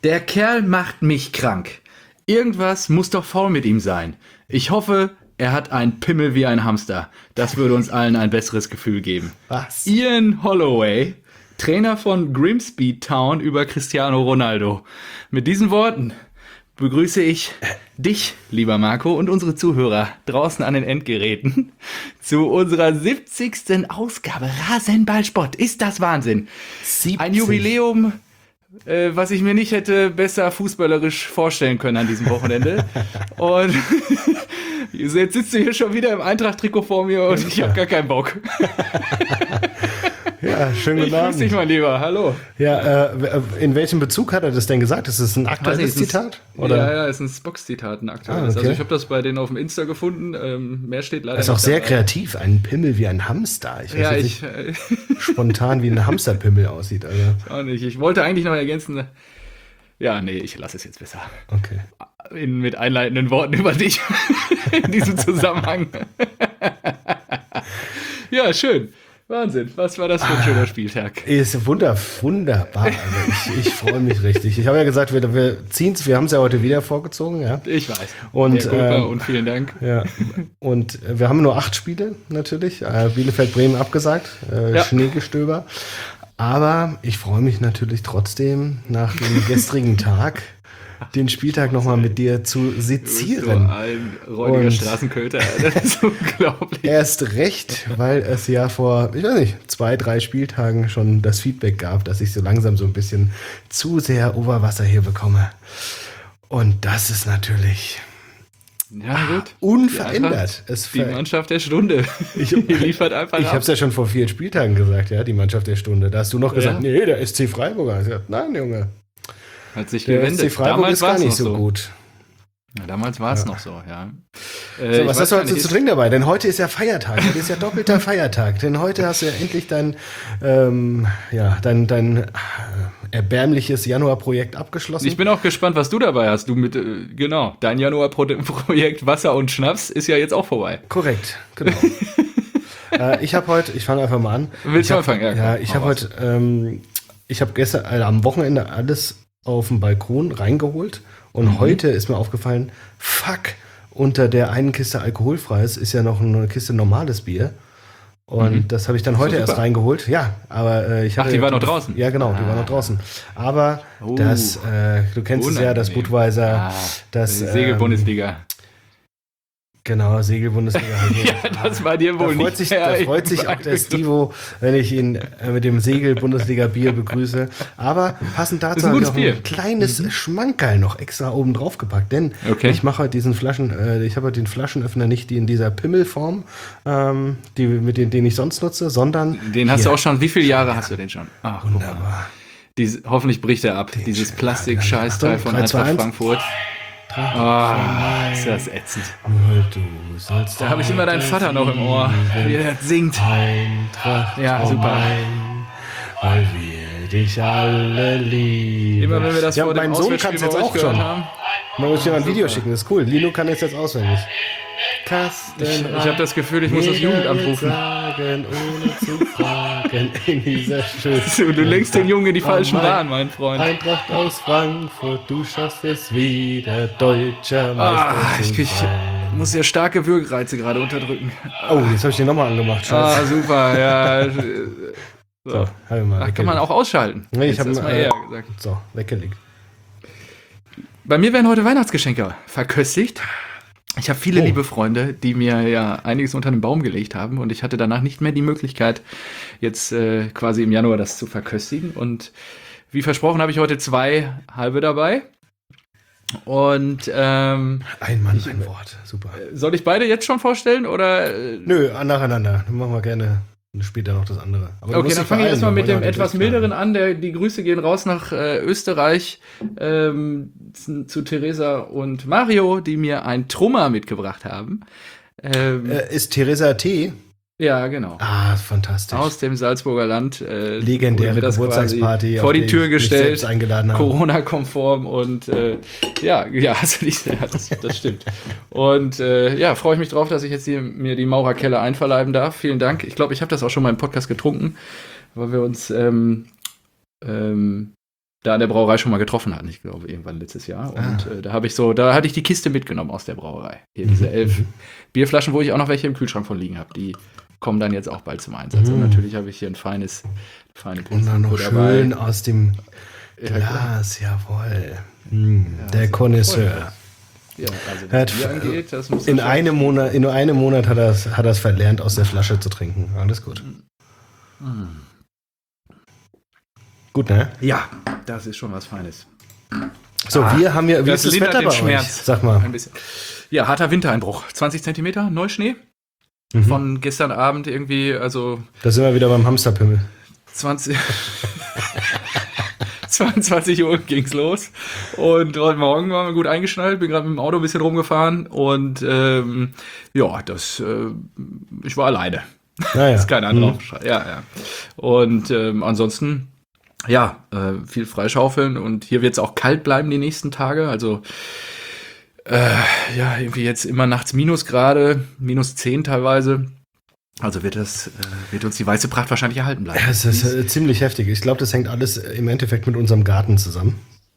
Der Kerl macht mich krank. Irgendwas muss doch faul mit ihm sein. Ich hoffe, er hat einen Pimmel wie ein Hamster. Das würde uns allen ein besseres Gefühl geben. Was? Ian Holloway, Trainer von Grimsby Town über Cristiano Ronaldo. Mit diesen Worten begrüße ich dich, lieber Marco, und unsere Zuhörer draußen an den Endgeräten zu unserer 70. Ausgabe Rasenballsport. Ist das Wahnsinn? 70. Ein Jubiläum, was ich mir nicht hätte besser fußballerisch vorstellen können an diesem Wochenende. Und jetzt sitzt du hier schon wieder im Eintracht-Trikot vor mir und ich habe gar keinen Bock. Ja, schönen guten Ich grüß Abend. dich mal lieber, hallo. Ja, in welchem Bezug hat er das denn gesagt? Ist das ein aktuelles Zitat? Oder? Ja, ist ein Spox-Zitat, ein aktuelles. okay. Also ich habe das bei denen auf dem Insta gefunden. Mehr steht leider Das ist auch nicht sehr dabei. kreativ. Ein Pimmel wie ein Hamster. Ich weiß Ja, jetzt ich nicht spontan, wie ein Hamsterpimmel aussieht. Also, auch nicht. Ich wollte eigentlich noch ergänzen. Ja, nee, ich lasse es jetzt besser. okay. Mit einleitenden Worten über dich in diesem Zusammenhang. Ja, schön. Wahnsinn. Was war das für ein schöner Spieltag? Ist wunderbar. Also ich freue mich richtig. Ich habe ja gesagt, wir haben es ja heute wieder vorgezogen. Ja. Ich weiß. Und, Der Gurke und vielen Dank. Ja. Und wir haben nur 8 Spiele natürlich. Bielefeld-Bremen abgesagt. Ja. Schneegestöber. Aber ich freue mich natürlich trotzdem nach dem gestrigen Tag den Spieltag nochmal mit dir zu sezieren. So ein räudiger Und- Straßenköter. Das ist unglaublich. Erst recht, weil es ja vor, ich weiß nicht, 2, 3 Spieltagen schon das Feedback gab, dass ich so langsam so ein bisschen zu sehr Oberwasser hier bekomme. Und das ist natürlich Ja, gut. unverändert. Die Mannschaft der Stunde. Die liefert einfach Ich ab. habe es ja schon vor 4 Spieltagen gesagt, ja, die Mannschaft der Stunde. Da hast du noch gesagt, nee, der SC Freiburger. Ich gesagt, nein, Junge, Hat sich der gewendet. SC Freiburg Damals ist gar war es nicht noch so gut. Ja, damals war es noch so, ja. So, Ich was weiß hast du gar heute nicht, zu trinken dabei? Denn heute ist ja Feiertag. Heute ist ja doppelter Feiertag. Denn heute hast du ja endlich dein erbärmliches Januarprojekt abgeschlossen. Ich bin auch gespannt, was du dabei hast. Du mit, genau, dein Januar-Projekt Wasser und Schnaps ist ja jetzt auch vorbei. Korrekt, genau. Ich fange einfach mal an. Willst du anfangen? Ja, komm, ich hau habe raus. heute, ich habe gestern, am Wochenende alles auf dem Balkon reingeholt und heute ist mir aufgefallen, fuck, unter der einen Kiste alkoholfreies ist ja noch eine Kiste normales Bier. Und das habe ich dann heute super. erst reingeholt. Ja, aber ich hatte. die war noch draußen? Ja, genau, die war noch draußen. Aber das, du kennst es ja, das Unangenehm. Budweiser, das Segel-Bundesliga. Genau, Segelbundesliga. Ja, das war dir wohl nicht. Da freut sich auch der Stivo, wenn ich ihn mit dem Segel-Bundesliga-Bier begrüße. Aber passend dazu Ist ein habe ich gutes auch Bier. ein kleines Schmankerl noch extra oben drauf gepackt. Denn Okay. ich mache heute ich habe heute den Flaschenöffner nicht die in dieser Pimmelform, den ich sonst nutze, sondern Den hast hier. du auch schon. Wie viele Jahre hast du den schon? Ach, guck mal. Wunderbar. Hoffentlich bricht er ab. Dieses schön. Plastik-Scheißteil Achtung, von 3, 2, Eintracht 1. Frankfurt. Ah, ist das ätzend. Nur du sollst Da habe ich immer deinen Vater noch im Ohr, wie er das singt. Eintracht, Ja, oh super. mein, weil wir dich alle lieben. Immer wenn wir das ja, vor dem mein Sohn Auswärtsspiel kann es bei jetzt euch auch gehört schon. haben. Man muss dir mal ein Video schicken, das ist cool. Lino kann es jetzt auswendig. Ich habe das Gefühl, ich muss das Jugendamt rufen. Sagen, ohne zu fragen, in dieser schönen Du lenkst den Jungen in die falschen mein Bahnen, mein Freund. Eintracht aus Frankfurt, du schaffst es wieder, deutscher Meister zu Ich sein. muss ja starke Würgereize gerade unterdrücken. Oh, jetzt habe ich den nochmal angemacht. Scheiße. Super, ja. So. Hab ich mal Da kann man auch ausschalten. Nee, ich Hättest hab das mal mal, eher gesagt. So, weggelegt. Bei mir werden heute Weihnachtsgeschenke verköstigt. Ich habe viele liebe Freunde, die mir ja einiges unter den Baum gelegt haben und ich hatte danach nicht mehr die Möglichkeit, jetzt quasi im Januar das zu verköstigen. Und wie versprochen habe ich heute 2 halbe dabei. Und Ein Mann, ein Wort. Super. soll ich beide jetzt schon vorstellen oder? Nö, nacheinander. Dann machen wir gerne später noch das andere. Aber du Okay, musst dann dich fange ich beeilen, erstmal wir mit wollen dem ja etwas durchknallen. milderen an. Die Grüße gehen raus nach Österreich zu Theresa und Mario, die mir ein Trummer mitgebracht haben. Ist Theresa T. Ja, genau. Ah, fantastisch. Aus dem Salzburger Land. Legendäre wurde mir das Geburtstagsparty, quasi vor auf die die Tür ich mich gestellt. selbst eingeladen habe. Corona-konform und ja, hast du nicht, ja, das stimmt. Und ja, freue ich mich drauf, dass ich jetzt mir die Maurerkelle einverleiben darf. Vielen Dank. Ich glaube, ich habe das auch schon mal im Podcast getrunken, weil wir uns da an der Brauerei schon mal getroffen hatten, ich glaube, irgendwann letztes Jahr. Und da hatte ich die Kiste mitgenommen aus der Brauerei. Hier diese 11 Bierflaschen, wo ich auch noch welche im Kühlschrank von liegen habe. Die kommen dann jetzt auch bald zum Einsatz. Und natürlich habe ich hier ein feine Und dann noch schön aus dem Glas, jawohl. Der Connoisseur. Ja, also was Bier angeht, das muss in einem Monat hat er es verlernt, aus der Flasche zu trinken. Alles gut. Gut, ne? Ja, das ist schon was Feines. So, wie ist das Wetter bei euch? Sag mal. Ein bisschen. Ja, harter Wintereinbruch. 20 Zentimeter Neuschnee. Von gestern Abend irgendwie, also... Da sind wir wieder beim Hamsterpimmel. 22 Uhr ging's los. Und heute Morgen waren wir gut eingeschnallt. Bin gerade mit dem Auto ein bisschen rumgefahren. Und ich war alleine. Naja. Ist kein anderer. Ja. Und ansonsten... Ja, viel freischaufeln und hier wird es auch kalt bleiben die nächsten Tage. Also irgendwie jetzt immer nachts Minusgrade, -10 teilweise. Also wird uns die weiße Pracht wahrscheinlich erhalten bleiben. Ja, es ist ziemlich heftig. Ich glaube, das hängt alles im Endeffekt mit unserem Garten zusammen.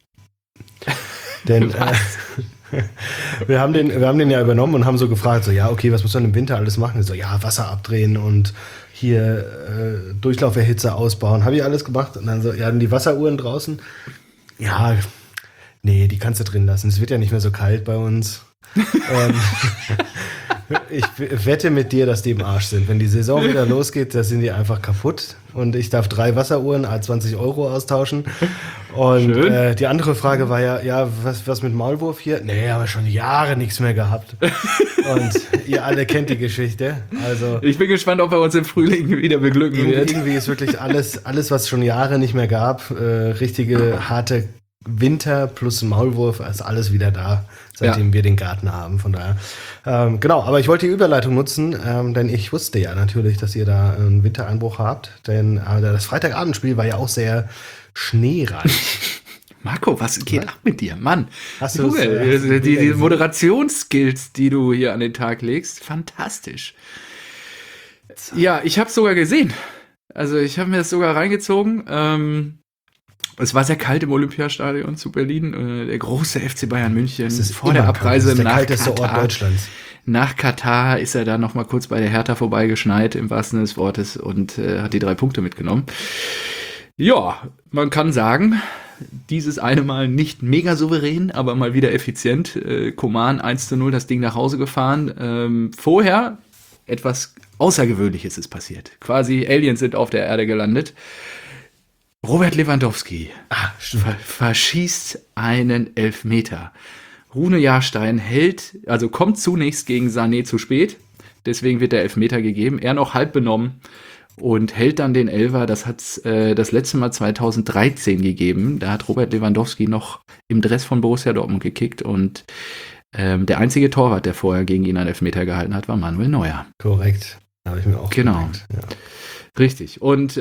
Denn wir haben den ja übernommen und haben so gefragt, so ja, okay, was muss man im Winter alles machen? So, ja, Wasser abdrehen und hier Durchlauferhitzer ausbauen. Habe ich alles gemacht. Und dann so, ja, die Wasseruhren draußen. Ja, nee, die kannst du drin lassen. Es wird ja nicht mehr so kalt bei uns. Ich wette mit dir, dass die im Arsch sind. Wenn die Saison wieder losgeht, da sind die einfach kaputt. Und ich darf 3 Wasseruhren, 20 € austauschen. Und die andere Frage war ja, was mit Maulwurf hier? Nee, haben wir schon Jahre nichts mehr gehabt. Und ihr alle kennt die Geschichte. Also ich bin gespannt, ob er uns im Frühling wieder beglücken wird. Irgendwie ist wirklich alles, was es schon Jahre nicht mehr gab, richtige harte Winter plus Maulwurf, ist alles wieder da, seitdem wir den Garten haben. Von daher, genau. Aber ich wollte die Überleitung nutzen, denn ich wusste ja natürlich, dass ihr da einen Wintereinbruch habt. Denn das Freitagabendspiel war ja auch sehr schneereich. Marco, was geht ab mit dir? Mann, hast du die Moderationsskills, die du hier an den Tag legst, fantastisch. Ja, ich habe es sogar gesehen. Also ich habe mir das sogar reingezogen. Es war sehr kalt im Olympiastadion zu Berlin. Der große FC Bayern München vor der Abreise der nach kalteste Katar. Ort Deutschlands. Nach Katar ist er dann noch mal kurz bei der Hertha vorbeigeschneit, im wahrsten Sinne des Wortes, und hat die 3 Punkte mitgenommen. Ja, man kann sagen, dieses eine Mal nicht mega souverän, aber mal wieder effizient. Coman 1:0 das Ding nach Hause gefahren. Vorher etwas Außergewöhnliches ist passiert. Quasi Aliens sind auf der Erde gelandet. Robert Lewandowski verschießt einen Elfmeter. Rune Jahrstein kommt zunächst gegen Sané zu spät. Deswegen wird der Elfmeter gegeben. Er noch halb benommen und hält dann den Elfer. Das hat es das letzte Mal 2013 gegeben. Da hat Robert Lewandowski noch im Dress von Borussia Dortmund gekickt. Und der einzige Torwart, der vorher gegen ihn einen Elfmeter gehalten hat, war Manuel Neuer. Korrekt. Habe ich mir auch gemerkt. Ja. Richtig. Und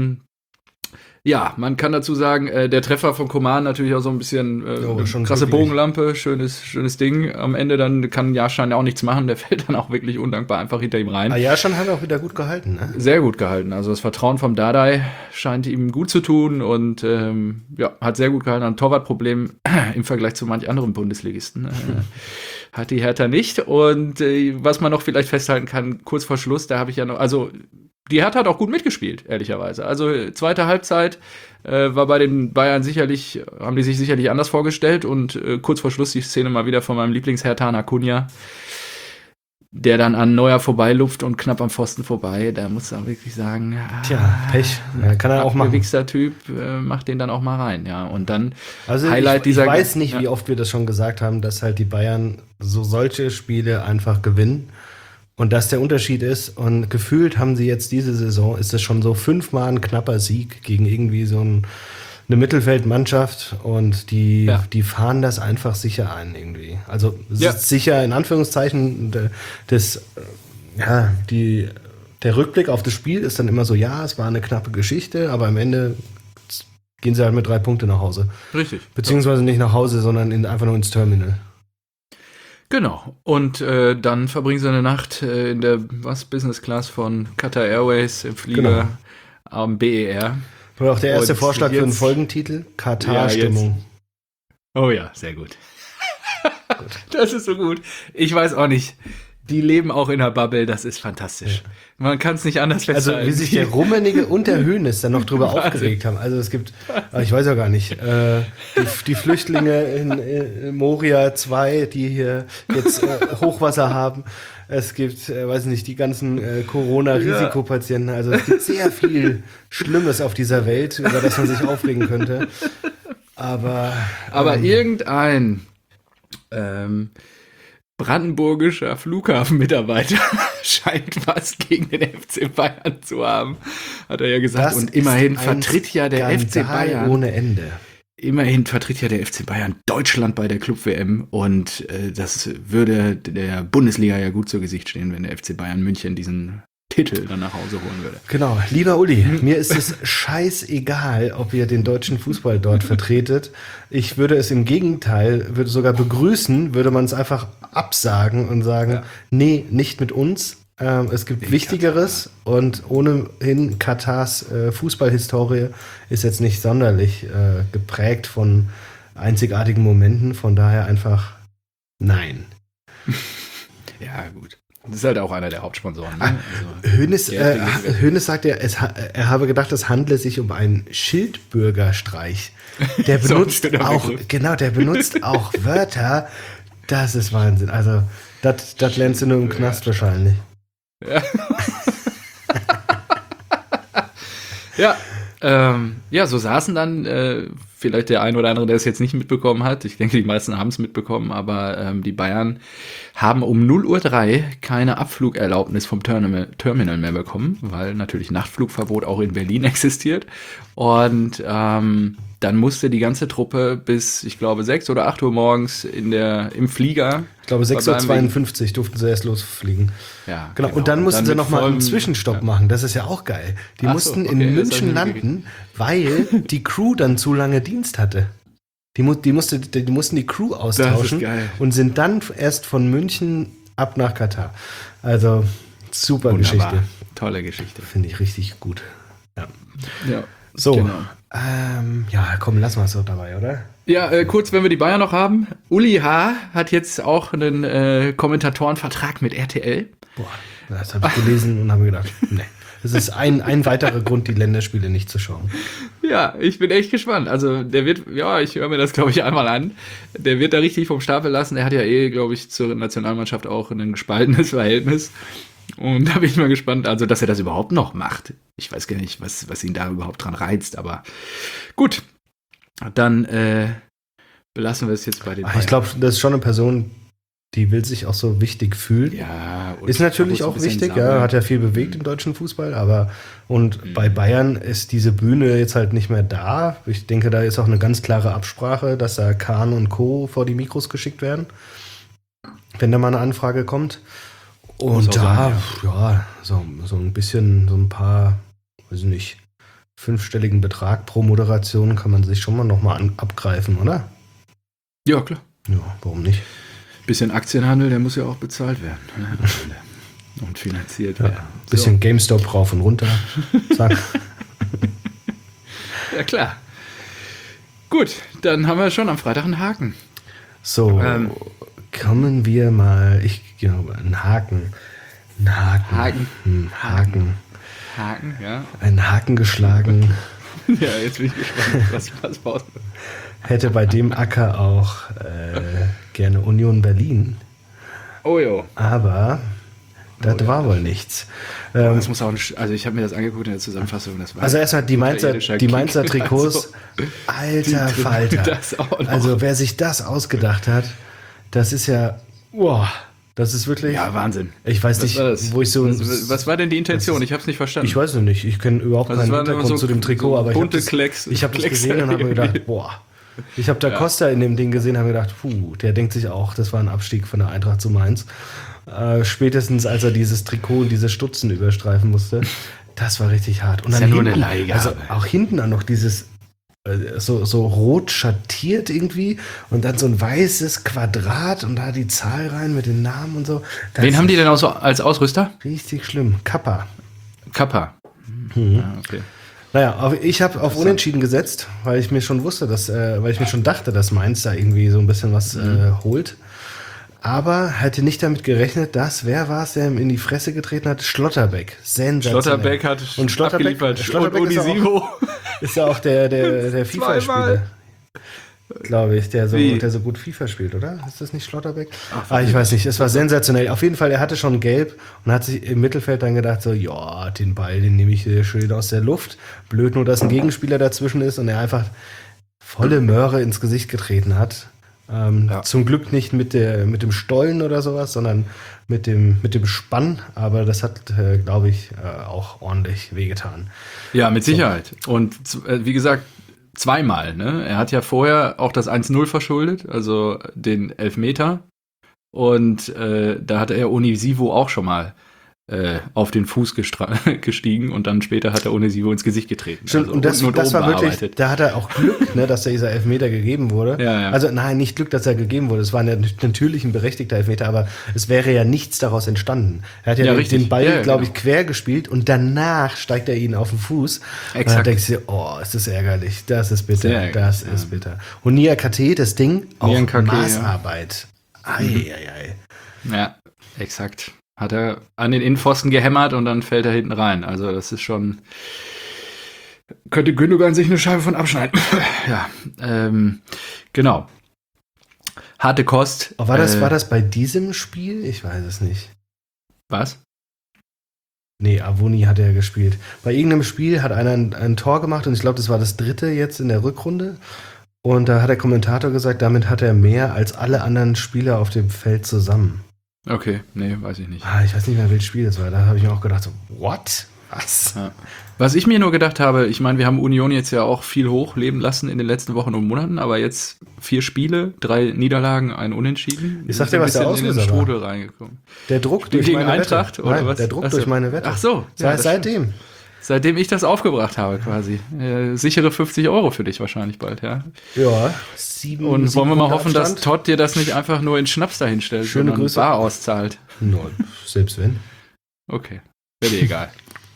ja, man kann dazu sagen, der Treffer von Coman natürlich auch so ein bisschen krasse Bogenlampe, schönes Ding. Am Ende dann kann Jahrstein ja auch nichts machen, der fällt dann auch wirklich undankbar einfach hinter ihm rein. Jahrstein hat auch wieder gut gehalten, ne? Sehr gut gehalten. Also das Vertrauen vom Dardai scheint ihm gut zu tun und hat sehr gut gehalten. Ein Torwartproblem im Vergleich zu manch anderen Bundesligisten hat die Hertha nicht. Und was man noch vielleicht festhalten kann, kurz vor Schluss, da habe ich ja noch, also die Hertha hat auch gut mitgespielt, ehrlicherweise. Also zweite Halbzeit war bei den Bayern haben die sich sicherlich anders vorgestellt und kurz vor Schluss die Szene mal wieder von meinem Lieblingshertaner Cunha, der dann an Neuer vorbeilupft und knapp am Pfosten vorbei. Da muss man wirklich sagen, Pech. Ja, kann er auch machen. Der Wichser-Typ macht den dann auch mal rein, ja. Und dann Highlight ich weiß nicht, wie oft wir das schon gesagt haben, dass halt die Bayern solche Spiele einfach gewinnen. Und dass der Unterschied ist, und gefühlt haben sie jetzt diese Saison, ist es schon so 5-mal ein knapper Sieg gegen irgendwie so eine Mittelfeldmannschaft, und die fahren das einfach sicher ein irgendwie. Also sicher in Anführungszeichen, der Rückblick auf das Spiel ist dann immer so, ja, es war eine knappe Geschichte, aber am Ende gehen sie halt mit 3 Punkte nach Hause. Richtig. Beziehungsweise nicht nach Hause, sondern einfach nur ins Terminal. Genau. Und dann verbringen sie eine Nacht in der Business Class von Qatar Airways im Flieger am BER. Oder auch der erste Und Vorschlag für einen jetzt- Folgentitel: Katar-Stimmung. Oh ja, sehr gut. Das ist so gut. Ich weiß auch nicht. Die leben auch in der Bubble, das ist fantastisch. Man kann es nicht anders Also festhalten. wie sich der Rummenigge und der Hoeneß dann noch drüber Wahnsinn. aufgeregt haben. Also es gibt, ich weiß ja gar nicht, die Flüchtlinge in Moria 2, die hier jetzt Hochwasser haben. Es gibt, weiß nicht, die ganzen Corona-Risikopatienten. Also es gibt sehr viel Schlimmes auf dieser Welt, über das man sich aufregen könnte. Aber irgendein brandenburgischer Flughafenmitarbeiter scheint was gegen den FC Bayern zu haben, hat er ja gesagt. das Und immerhin ist vertritt ja der FC Skandal Bayern. ohne Ende. Immerhin vertritt ja der FC Bayern Deutschland bei der Club-WM und das würde der Bundesliga ja gut zu Gesicht stehen, wenn der FC Bayern München diesen Titel dann nach Hause holen würde. Genau, lieber Uli, mir ist es scheißegal, ob ihr den deutschen Fußball dort vertretet. Ich würde es im Gegenteil, würde sogar begrüßen, würde man es einfach absagen und sagen, nee, nicht mit uns. Es gibt Wichtigeres und ohnehin Katars Fußballhistorie ist jetzt nicht sonderlich geprägt von einzigartigen Momenten. Von daher einfach nein. Ja, gut. Das ist halt auch einer der Hauptsponsoren. Ne? Also, Hoeneß sagt ja, er habe gedacht, es handle sich um einen Schildbürgerstreich. Der So ein benutzt schöner auch, Begriff. genau, der benutzt auch Wörter. Das ist Wahnsinn. Also, das lernst du nur im Knast wahrscheinlich. Ja, so saßen dann vielleicht der ein oder andere, der es jetzt nicht mitbekommen hat. Ich denke, die meisten haben es mitbekommen, aber die Bayern haben um 0:03 Uhr keine Abflugerlaubnis vom Terminal mehr bekommen, weil natürlich Nachtflugverbot auch in Berlin existiert. Und dann musste die ganze Truppe bis, ich glaube, 6 oder 8 Uhr morgens im Flieger. Ich glaube, 6:52 Uhr durften sie erst losfliegen. Ja, Genau. Und dann mussten sie mit nochmal einen vollem- Zwischenstopp machen. Das ist ja auch geil. Die Ach so, mussten okay, in das hab ich München nicht landen, weil die Crew dann zu lange Dienst hatte. Die mussten die Crew austauschen geil. und sind dann erst von München ab nach Katar. Also super Wunderbar. Geschichte. Tolle Geschichte. Finde ich richtig gut. Ja. Ja. So, Genau. ja, komm, lassen wir es so dabei, oder? Ja, kurz, wenn wir die Bayern noch haben. Uli H. hat jetzt auch einen Kommentatorenvertrag mit RTL. Boah, das habe ich gelesen und habe gedacht, nee. Das ist ein weiterer Grund, die Länderspiele nicht zu schauen. Ja, ich bin echt gespannt. Also der wird, ja, ich höre mir das, glaube ich, einmal an. Der wird da richtig vom Stapel lassen. Er hat ja glaube ich, zur Nationalmannschaft auch ein gespaltenes Verhältnis. Und da bin ich mal gespannt, also dass er das überhaupt noch macht. Ich weiß gar nicht, was ihn da überhaupt dran reizt, aber gut. Dann belassen wir es jetzt bei den Ich glaube, das ist schon eine Person, die will sich auch so wichtig fühlen. Ja, und Ist natürlich muss ein auch bisschen wichtig, sammeln. ja, hat ja viel bewegt im deutschen Fußball, aber bei Bayern ist diese Bühne jetzt halt nicht mehr da. Ich denke, da ist auch eine ganz klare Absprache, dass da Kahn und Co. vor die Mikros geschickt werden, wenn da mal eine Anfrage kommt. Muss auch Und da, sein, so ein bisschen, so ein paar, weiß ich nicht, 5-stelligen Betrag pro Moderation kann man sich schon mal nochmal abgreifen, oder? Ja, klar. Ja, warum nicht? Bisschen Aktienhandel, der muss ja auch bezahlt werden. Ne? Und finanziert werden. Bisschen GameStop rauf und runter. Zack. Ja, klar. Gut, dann haben wir schon am Freitag einen Haken. So, kommen wir mal, einen Haken. Haken. Haken. Haken, ja. Einen Haken geschlagen. Ja, jetzt bin ich gespannt, was raus. Hätte bei dem Acker auch gerne Union Berlin. Oh jo. Aber das war wohl nichts. Das muss auch also ich habe mir das angeguckt in der Zusammenfassung. Das war Also erstmal die Mainzer Kick. Trikots. Alter Falter. Das auch noch. Also wer sich das ausgedacht hat, das ist ja, boah, das ist wirklich, Ja, Wahnsinn. ich weiß nicht, wo ich so, Was war denn die Intention? Ich habe es nicht verstanden. ich weiß noch nicht, ich kenne überhaupt Also es keinen war nur Hintergrund so- zu dem Trikot, so aber bunte ich habe das Klecks gesehen und habe mir irgendwie. gedacht, boah. Ich habe da Costa in dem Ding gesehen, habe mir gedacht, der denkt sich auch, das war ein Abstieg von der Eintracht zu Mainz. Spätestens als er dieses Trikot und diese Stutzen überstreifen musste, das war richtig hart. Und Ist dann ja nur eine hinten, Leihgabe. also auch hinten dann noch dieses so rot schattiert irgendwie und dann so ein weißes Quadrat und da die Zahl rein mit den Namen und so. Das Wen haben die ist denn auch so als Ausrüster? richtig schlimm. Kappa. Kappa. Ja, okay. Naja, ich habe auf Unentschieden gesetzt, weil ich mir schon wusste, weil ich mir schon dachte, dass Mainz da irgendwie so ein bisschen was holt. Aber hätte nicht damit gerechnet, dass, wer war es, der ihm in die Fresse getreten hat? Schlotterbeck. Sensationell. Schlotterbeck hat abgeliefert. Und Unisivo ist ja auch der FIFA-Spieler. Glaube ich, der so gut FIFA spielt, oder? Ist das nicht Schlotterbeck? Ich weiß nicht, es war sensationell. Auf jeden Fall, er hatte schon gelb und hat sich im Mittelfeld dann gedacht, so, ja, den Ball, den nehme ich schön aus der Luft. Blöd nur, dass ein Gegenspieler dazwischen ist und er einfach volle Möhre ins Gesicht getreten hat. Zum Glück nicht mit dem Stollen oder sowas, sondern mit dem Spann. Aber das hat, glaube ich, auch ordentlich wehgetan. Ja, mit Sicherheit. Und wie gesagt, zweimal. Ne? Er hat ja vorher auch das 1-0 verschuldet, also den Elfmeter. Und da hatte er Onisivo auch schon mal auf den Fuß gestiegen und dann später hat er Onisivo ins Gesicht getreten. Stimmt, also, und das war wirklich, da hat er auch Glück, ne, dass dieser Elfmeter gegeben wurde. Ja. Also nein, nicht Glück, dass er gegeben wurde. Es war natürlich ein berechtigter Elfmeter, aber es wäre ja nichts daraus entstanden. Er hat ja den Ball, glaube ich, quer gespielt und danach steigt er ihn auf den Fuß. Exakt. Und dann denkst du dir, oh, ist das ärgerlich, das ist bitter, ist bitter. Und Nia KT, das Ding, auch Maßarbeit. Eieiei. Ja, exakt. Hat er an den Innenpfosten gehämmert und dann fällt er hinten rein. Also das ist schon... Könnte Gündogan sich eine Scheibe von abschneiden. Ja, genau. Harte Kost. War das bei diesem Spiel? Ich weiß es nicht. Was? Nee, Avoni hat er gespielt. Bei irgendeinem Spiel hat einer ein Tor gemacht und ich glaube, das war das 3. jetzt in der Rückrunde. Und da hat der Kommentator gesagt, damit hat er mehr als alle anderen Spieler auf dem Feld zusammen. Okay, nee, weiß ich nicht. Ich weiß nicht mehr, welches Spiel das war. Da habe ich mir auch gedacht, so, what? Was? Ja. Was ich mir nur gedacht habe, ich meine, wir haben Union jetzt ja auch viel hochleben lassen in den letzten Wochen und Monaten, aber jetzt 4 Spiele, 3 Niederlagen, ein Unentschieden. Ich sag dir, was der Auslöser in den Strudel reingekommen. Der Druck durch meine Eintracht, Wette. Oder Nein, was? Der Druck durch meine Wette. Ach so. Ja, seitdem. Seitdem ich das aufgebracht habe, quasi. Sichere 50 € für dich wahrscheinlich bald, ja. Ja, 7 Und wollen wir mal hoffen, dass Todd dir das nicht einfach nur in Schnaps dahinstellt, Schöne sondern Grüße. bar auszahlt. No, selbst wenn. Okay, wäre dir egal.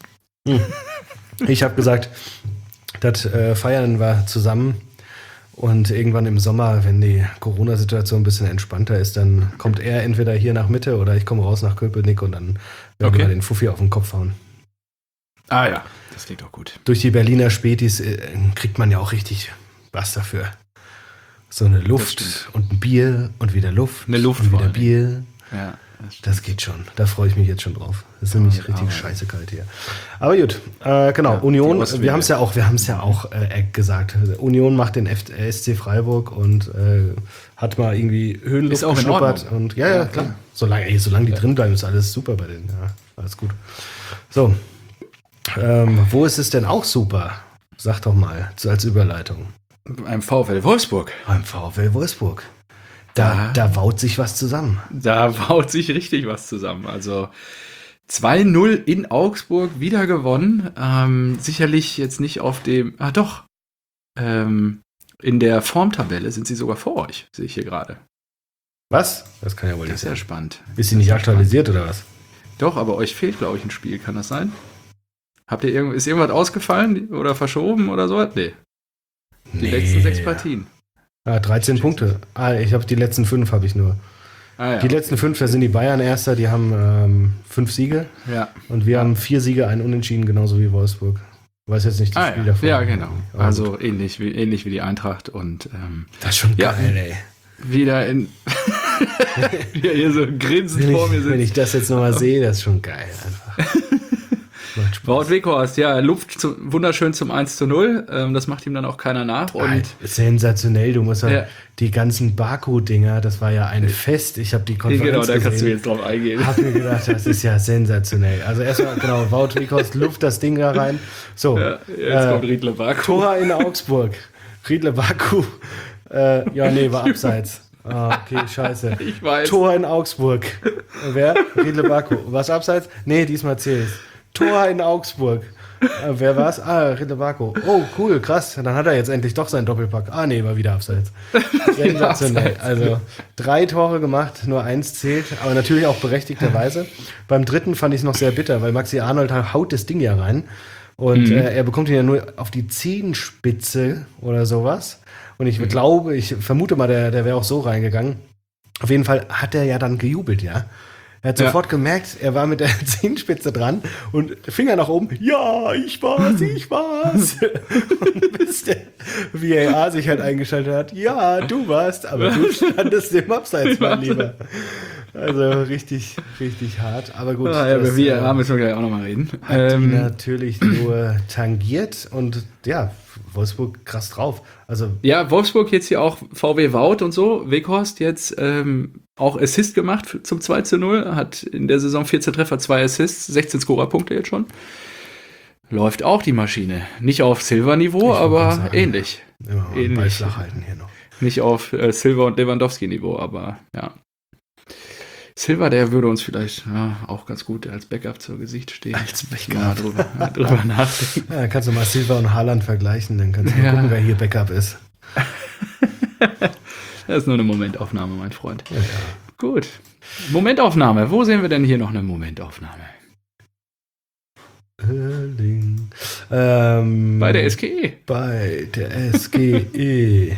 Ich habe gesagt, das Feiern wir zusammen und irgendwann im Sommer, wenn die Corona-Situation ein bisschen entspannter ist, dann kommt er entweder hier nach Mitte oder ich komme raus nach Köpenick und dann werden wir den Fuffi auf den Kopf hauen. Ah ja, das klingt auch gut. Durch die Berliner Spätis kriegt man ja auch richtig was dafür. So eine Luft und ein Bier und wieder Luft, und wieder Bier. Ja, das geht schon. Da freue ich mich jetzt schon drauf. Das ist nämlich richtig scheiße kalt hier. Aber gut, genau. Ja, Union, wir haben es ja auch gesagt. Union macht den SC Freiburg und hat mal irgendwie Höhenluft geschnuppert. Und ja, klar. Solange die drin bleiben, ist alles super bei denen. Ja, alles gut. So. Wo ist es denn auch super? Sag doch mal, so als Überleitung. Beim VfL Wolfsburg. Beim VfL Wolfsburg. Da baut sich was zusammen. Da baut sich richtig was zusammen. Also 2-0 in Augsburg wieder gewonnen. Sicherlich jetzt nicht auf dem... in der Formtabelle sind sie sogar vor euch, sehe ich hier gerade. Was? Das kann ja wohl nicht sein. Das ist ja spannend. Ist sie nicht aktualisiert oder was? Doch, aber euch fehlt, glaube ich, ein Spiel. Kann das sein? Ist irgendwas ausgefallen oder verschoben oder so? Nee. Die letzten 6 Partien. 13 Punkte. Ich habe die letzten 5 habe ich nur. Die letzten 5, da sind die Bayern Erster, die haben 5 Siege. Ja. Und wir haben 4 Siege, ein Unentschieden, genauso wie Wolfsburg. Ich weiß jetzt nicht das Spiel davon. Ja, genau. Also ähnlich wie die Eintracht. Und, das ist schon geil, ey. Wieder wie er hier so grinsend vor mir sitzt. Wenn ich das jetzt nochmal sehe, das ist schon geil einfach. Wout Weghorst, ja, Luft wunderschön zum 1-0. Das macht ihm dann auch keiner nach. Und sensationell, du musst die ganzen Baku-Dinger, das war ja ein Fest. Ich habe die Konferenz da kannst du jetzt drauf eingehen. Ich habe mir gedacht, das ist ja sensationell. Also erstmal, genau, Wout Weghorst, Luft das Ding da rein. So, jetzt kommt Riedle Baku. Tor in Augsburg. Riedle Baku. War abseits. Okay, scheiße. Ich weiß. Tor in Augsburg. Wer? Riedle Baku. Was abseits? Nee, diesmal zählt's. Tor in Augsburg. Wer war's? Riedle Baku. Oh, cool, krass. Dann hat er jetzt endlich doch seinen Doppelpack. Nee, war wieder abseits. Sensationell. Also 3 Tore gemacht, nur 1 zählt, aber natürlich auch berechtigterweise. Beim 3. fand ich es noch sehr bitter, weil Maxi Arnold haut das Ding ja rein. Und er bekommt ihn ja nur auf die Zehenspitze oder sowas. Und ich glaube, ich vermute mal, der wäre auch so reingegangen. Auf jeden Fall hat er ja dann gejubelt, ja. Er hat sofort gemerkt, er war mit der Zehenspitze dran und Finger nach oben. Ja, ich war's. Und bis der VAR sich halt eingeschaltet hat. Ja, du warst, aber du standest im Abseits, mein Lieber. Also richtig, richtig hart. Aber gut. Über VAR müssen wir gleich auch nochmal reden. Hat die natürlich nur tangiert und ja, Wolfsburg krass drauf. Also ja, Wolfsburg jetzt hier auch VW Wout und so. Weghorst jetzt auch Assist gemacht zum 2:0. Hat in der Saison 14 Treffer, 2 Assists, 16 Scorerpunkte jetzt schon. Läuft auch die Maschine. Nicht auf Silva-Niveau, aber ähnlich. Immer mal ähnlich. Ball flach halten hier noch. Nicht auf Silva- und Lewandowski-Niveau, aber ja. Silva, der würde uns vielleicht auch ganz gut als Backup zur Gesicht stehen. Als Backup. Mal drüber nachdenken. Ja, kannst du mal Silva und Haaland vergleichen, dann kannst du mal gucken, wer hier Backup ist. Das ist nur eine Momentaufnahme, mein Freund. Ja. Gut. Momentaufnahme. Wo sehen wir denn hier noch eine Momentaufnahme? Bei der SGE. Bei der SGE.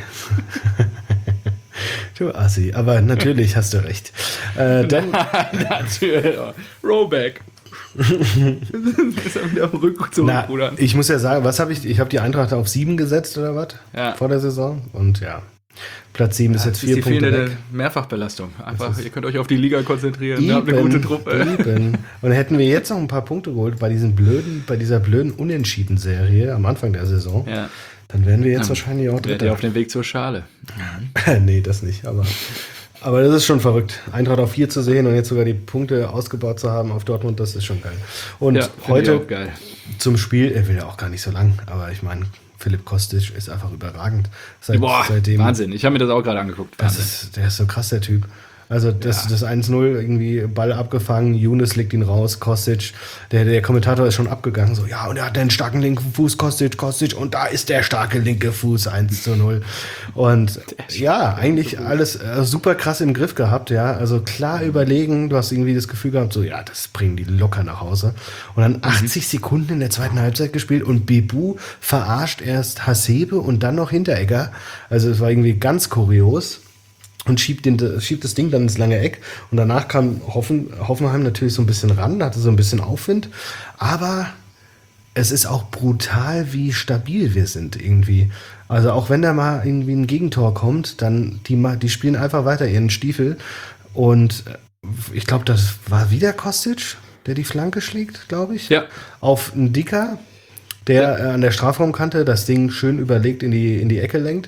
Du Assi, aber natürlich hast du recht. Dann Natürlich. Rollback. Ist er wieder am Rückrudern. Ich muss ja sagen, was habe ich? Ich habe die Eintracht auf 7 gesetzt oder was? Ja. Vor der Saison. Und ja, Platz 7 ist jetzt 4 die Punkte fehlende weg. Mehrfachbelastung. Einfach, ihr könnt euch auf die Liga konzentrieren. Ihr habt eine gute Truppe. Eben. Und hätten wir jetzt noch ein paar Punkte geholt bei dieser blöden Unentschieden-Serie am Anfang der Saison, dann wären wir jetzt wahrscheinlich auch Dritter. Ihr auf dem Weg zur Schale. Nee, das nicht, aber das ist schon verrückt. Eintracht auf 4 zu sehen und jetzt sogar die Punkte ausgebaut zu haben auf Dortmund, das ist schon geil. Und heute zum Spiel, er will ja auch gar nicht so lang, aber ich meine, Philipp Kostic ist einfach überragend. Seitdem, Wahnsinn. Ich habe mir das auch gerade angeguckt. Der ist so krass, der Typ. Also das 1:0, irgendwie Ball abgefangen, Younes legt ihn raus, Kostic, der Kommentator ist schon abgegangen, so, ja, und er hat einen starken linken Fuß, Kostic, und da ist der starke linke Fuß, 1:0. Und ja, eigentlich alles super krass im Griff gehabt, ja, also klar überlegen, du hast irgendwie das Gefühl gehabt, so, ja, das bringen die locker nach Hause. Und dann 80 Sekunden in der zweiten Halbzeit gespielt und Bebu verarscht erst Hasebe und dann noch Hinteregger, also es war irgendwie ganz kurios. Und schiebt das Ding dann ins lange Eck. Und danach kam Hoffenheim natürlich so ein bisschen ran, hatte so ein bisschen Aufwind. Aber es ist auch brutal, wie stabil wir sind irgendwie. Also auch wenn da mal irgendwie ein Gegentor kommt, dann die spielen einfach weiter ihren Stiefel. Und ich glaube, das war wieder Kostic, der die Flanke schlägt, glaube ich. Ja. Auf einen Dicker, der an der Strafraumkante das Ding schön überlegt in die Ecke lenkt.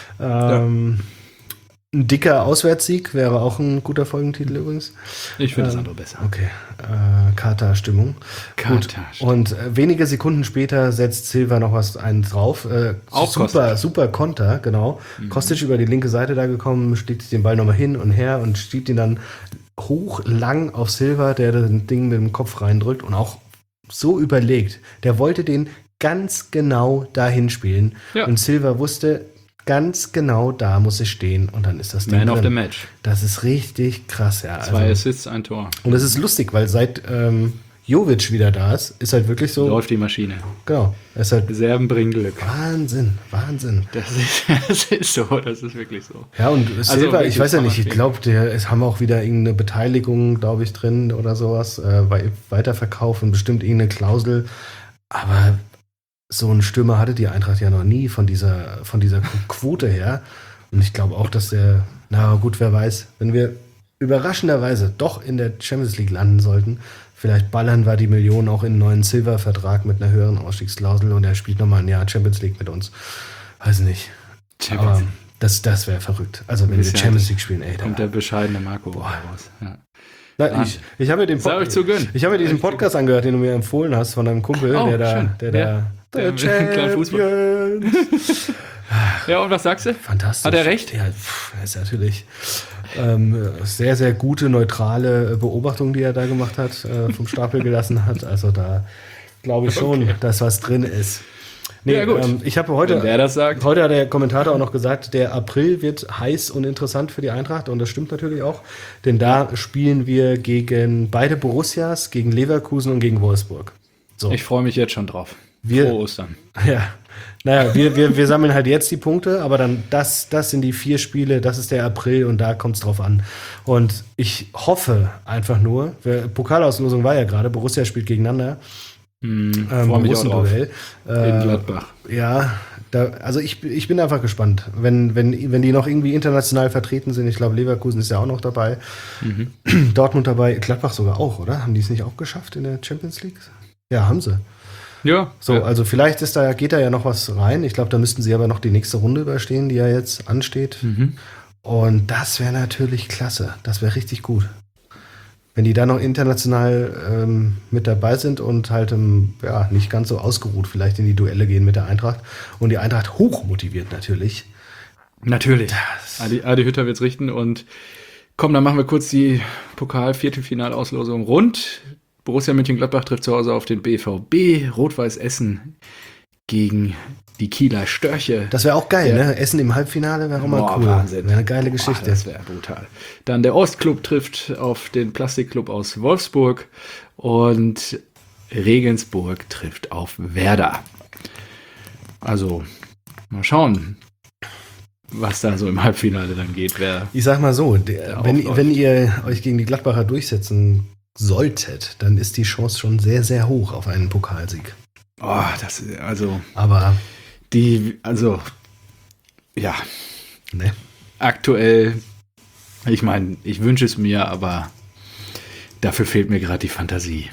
Ein dicker Auswärtssieg wäre auch ein guter Folgentitel übrigens. Ich finde das andere besser. Okay, Kater-Stimmung. Gut. Und wenige Sekunden später setzt Silva noch einen drauf. Auch super Konter, genau. Kostic über die linke Seite da gekommen, schlägt den Ball nochmal hin und her und schiebt ihn dann hoch lang auf Silva, der das Ding mit dem Kopf reindrückt und auch so überlegt. Der wollte den ganz genau dahin spielen. Ja. Und Silva wusste, ganz genau da muss ich stehen und dann ist das Ding Man of the Match. Das ist richtig krass, ja. 2 Assists, 1 Tor. Und das ist lustig, weil seit Jovic wieder da ist halt wirklich so. Läuft die Maschine. Genau. Ist halt Reserven bringen Glück. Wahnsinn. Das ist so, das ist wirklich so. Ja, und Silva, ich weiß ja nicht, ich glaube, haben auch wieder irgendeine Beteiligung, glaube ich, drin oder sowas, Weiterverkauf und bestimmt irgendeine Klausel. Aber so einen Stürmer hatte die Eintracht ja noch nie von dieser Quote her. Und ich glaube auch, dass na gut, wer weiß, wenn wir überraschenderweise doch in der Champions League landen sollten, vielleicht ballern wir die Millionen auch in einen neuen Silver-Vertrag mit einer höheren Ausstiegsklausel und er spielt nochmal ein Jahr Champions League mit uns. Weiß nicht. Aber das wäre verrückt. Also wenn wir Champions League spielen, ey. Kommt der bescheidene Marco raus. Ja. Na, ich habe mir diesen Podcast angehört, den du mir empfohlen hast von deinem Kumpel, der Champions. Ja, und was sagst du? Fantastisch. Hat er recht? Ja, ist natürlich sehr, sehr gute, neutrale Beobachtung, die er da gemacht hat, vom Stapel gelassen hat. Also da glaube ich schon, dass was drin ist. Nee, ja, gut. Ich habe heute hat der Kommentator auch noch gesagt, der April wird heiß und interessant für die Eintracht und das stimmt natürlich auch, denn da spielen wir gegen beide Borussias, gegen Leverkusen und gegen Wolfsburg. So. Ich freue mich jetzt schon drauf. Frohe Ostern. Ja, naja, wir sammeln halt jetzt die Punkte, aber dann das sind die 4 Spiele, das ist der April und da kommt es drauf an. Und ich hoffe einfach nur, Pokalauslosung war ja gerade, Borussia spielt gegeneinander. Freue mich auch drauf. Duell. In Gladbach. Ja, also ich bin einfach gespannt, wenn die noch irgendwie international vertreten sind. Ich glaube, Leverkusen ist ja auch noch dabei. Dortmund dabei, Gladbach sogar auch, oder? Haben die es nicht auch geschafft in der Champions League? Ja, haben sie. Ja. So, ja. also vielleicht geht da ja noch was rein. Ich glaube, da müssten sie aber noch die nächste Runde überstehen, die ja jetzt ansteht. Und das wäre natürlich klasse. Das wäre richtig gut. Wenn die da noch international mit dabei sind und halt nicht ganz so ausgeruht vielleicht in die Duelle gehen mit der Eintracht. Und die Eintracht hochmotiviert natürlich. Natürlich. Adi Hütter wird's richten. Und komm, dann machen wir kurz die Pokal-Viertelfinalauslosung rund. Borussia Mönchengladbach trifft zu Hause auf den BVB. Rot-Weiß Essen gegen die Kieler Störche. Das wäre auch geil, ne? Essen im Halbfinale wäre auch mal cool. Wahnsinn. Wäre eine geile Geschichte. Das wäre brutal. Dann der Ostklub trifft auf den Plastikclub aus Wolfsburg und Regensburg trifft auf Werder. Also, mal schauen, was da so im Halbfinale dann geht. Ich sag mal so, wenn ihr euch gegen die Gladbacher durchsetzen solltet, dann ist die Chance schon sehr, sehr hoch auf einen Pokalsieg. Oh, Aber ja. Ne? Aktuell, ich meine, ich wünsche es mir, aber dafür fehlt mir gerade die Fantasie.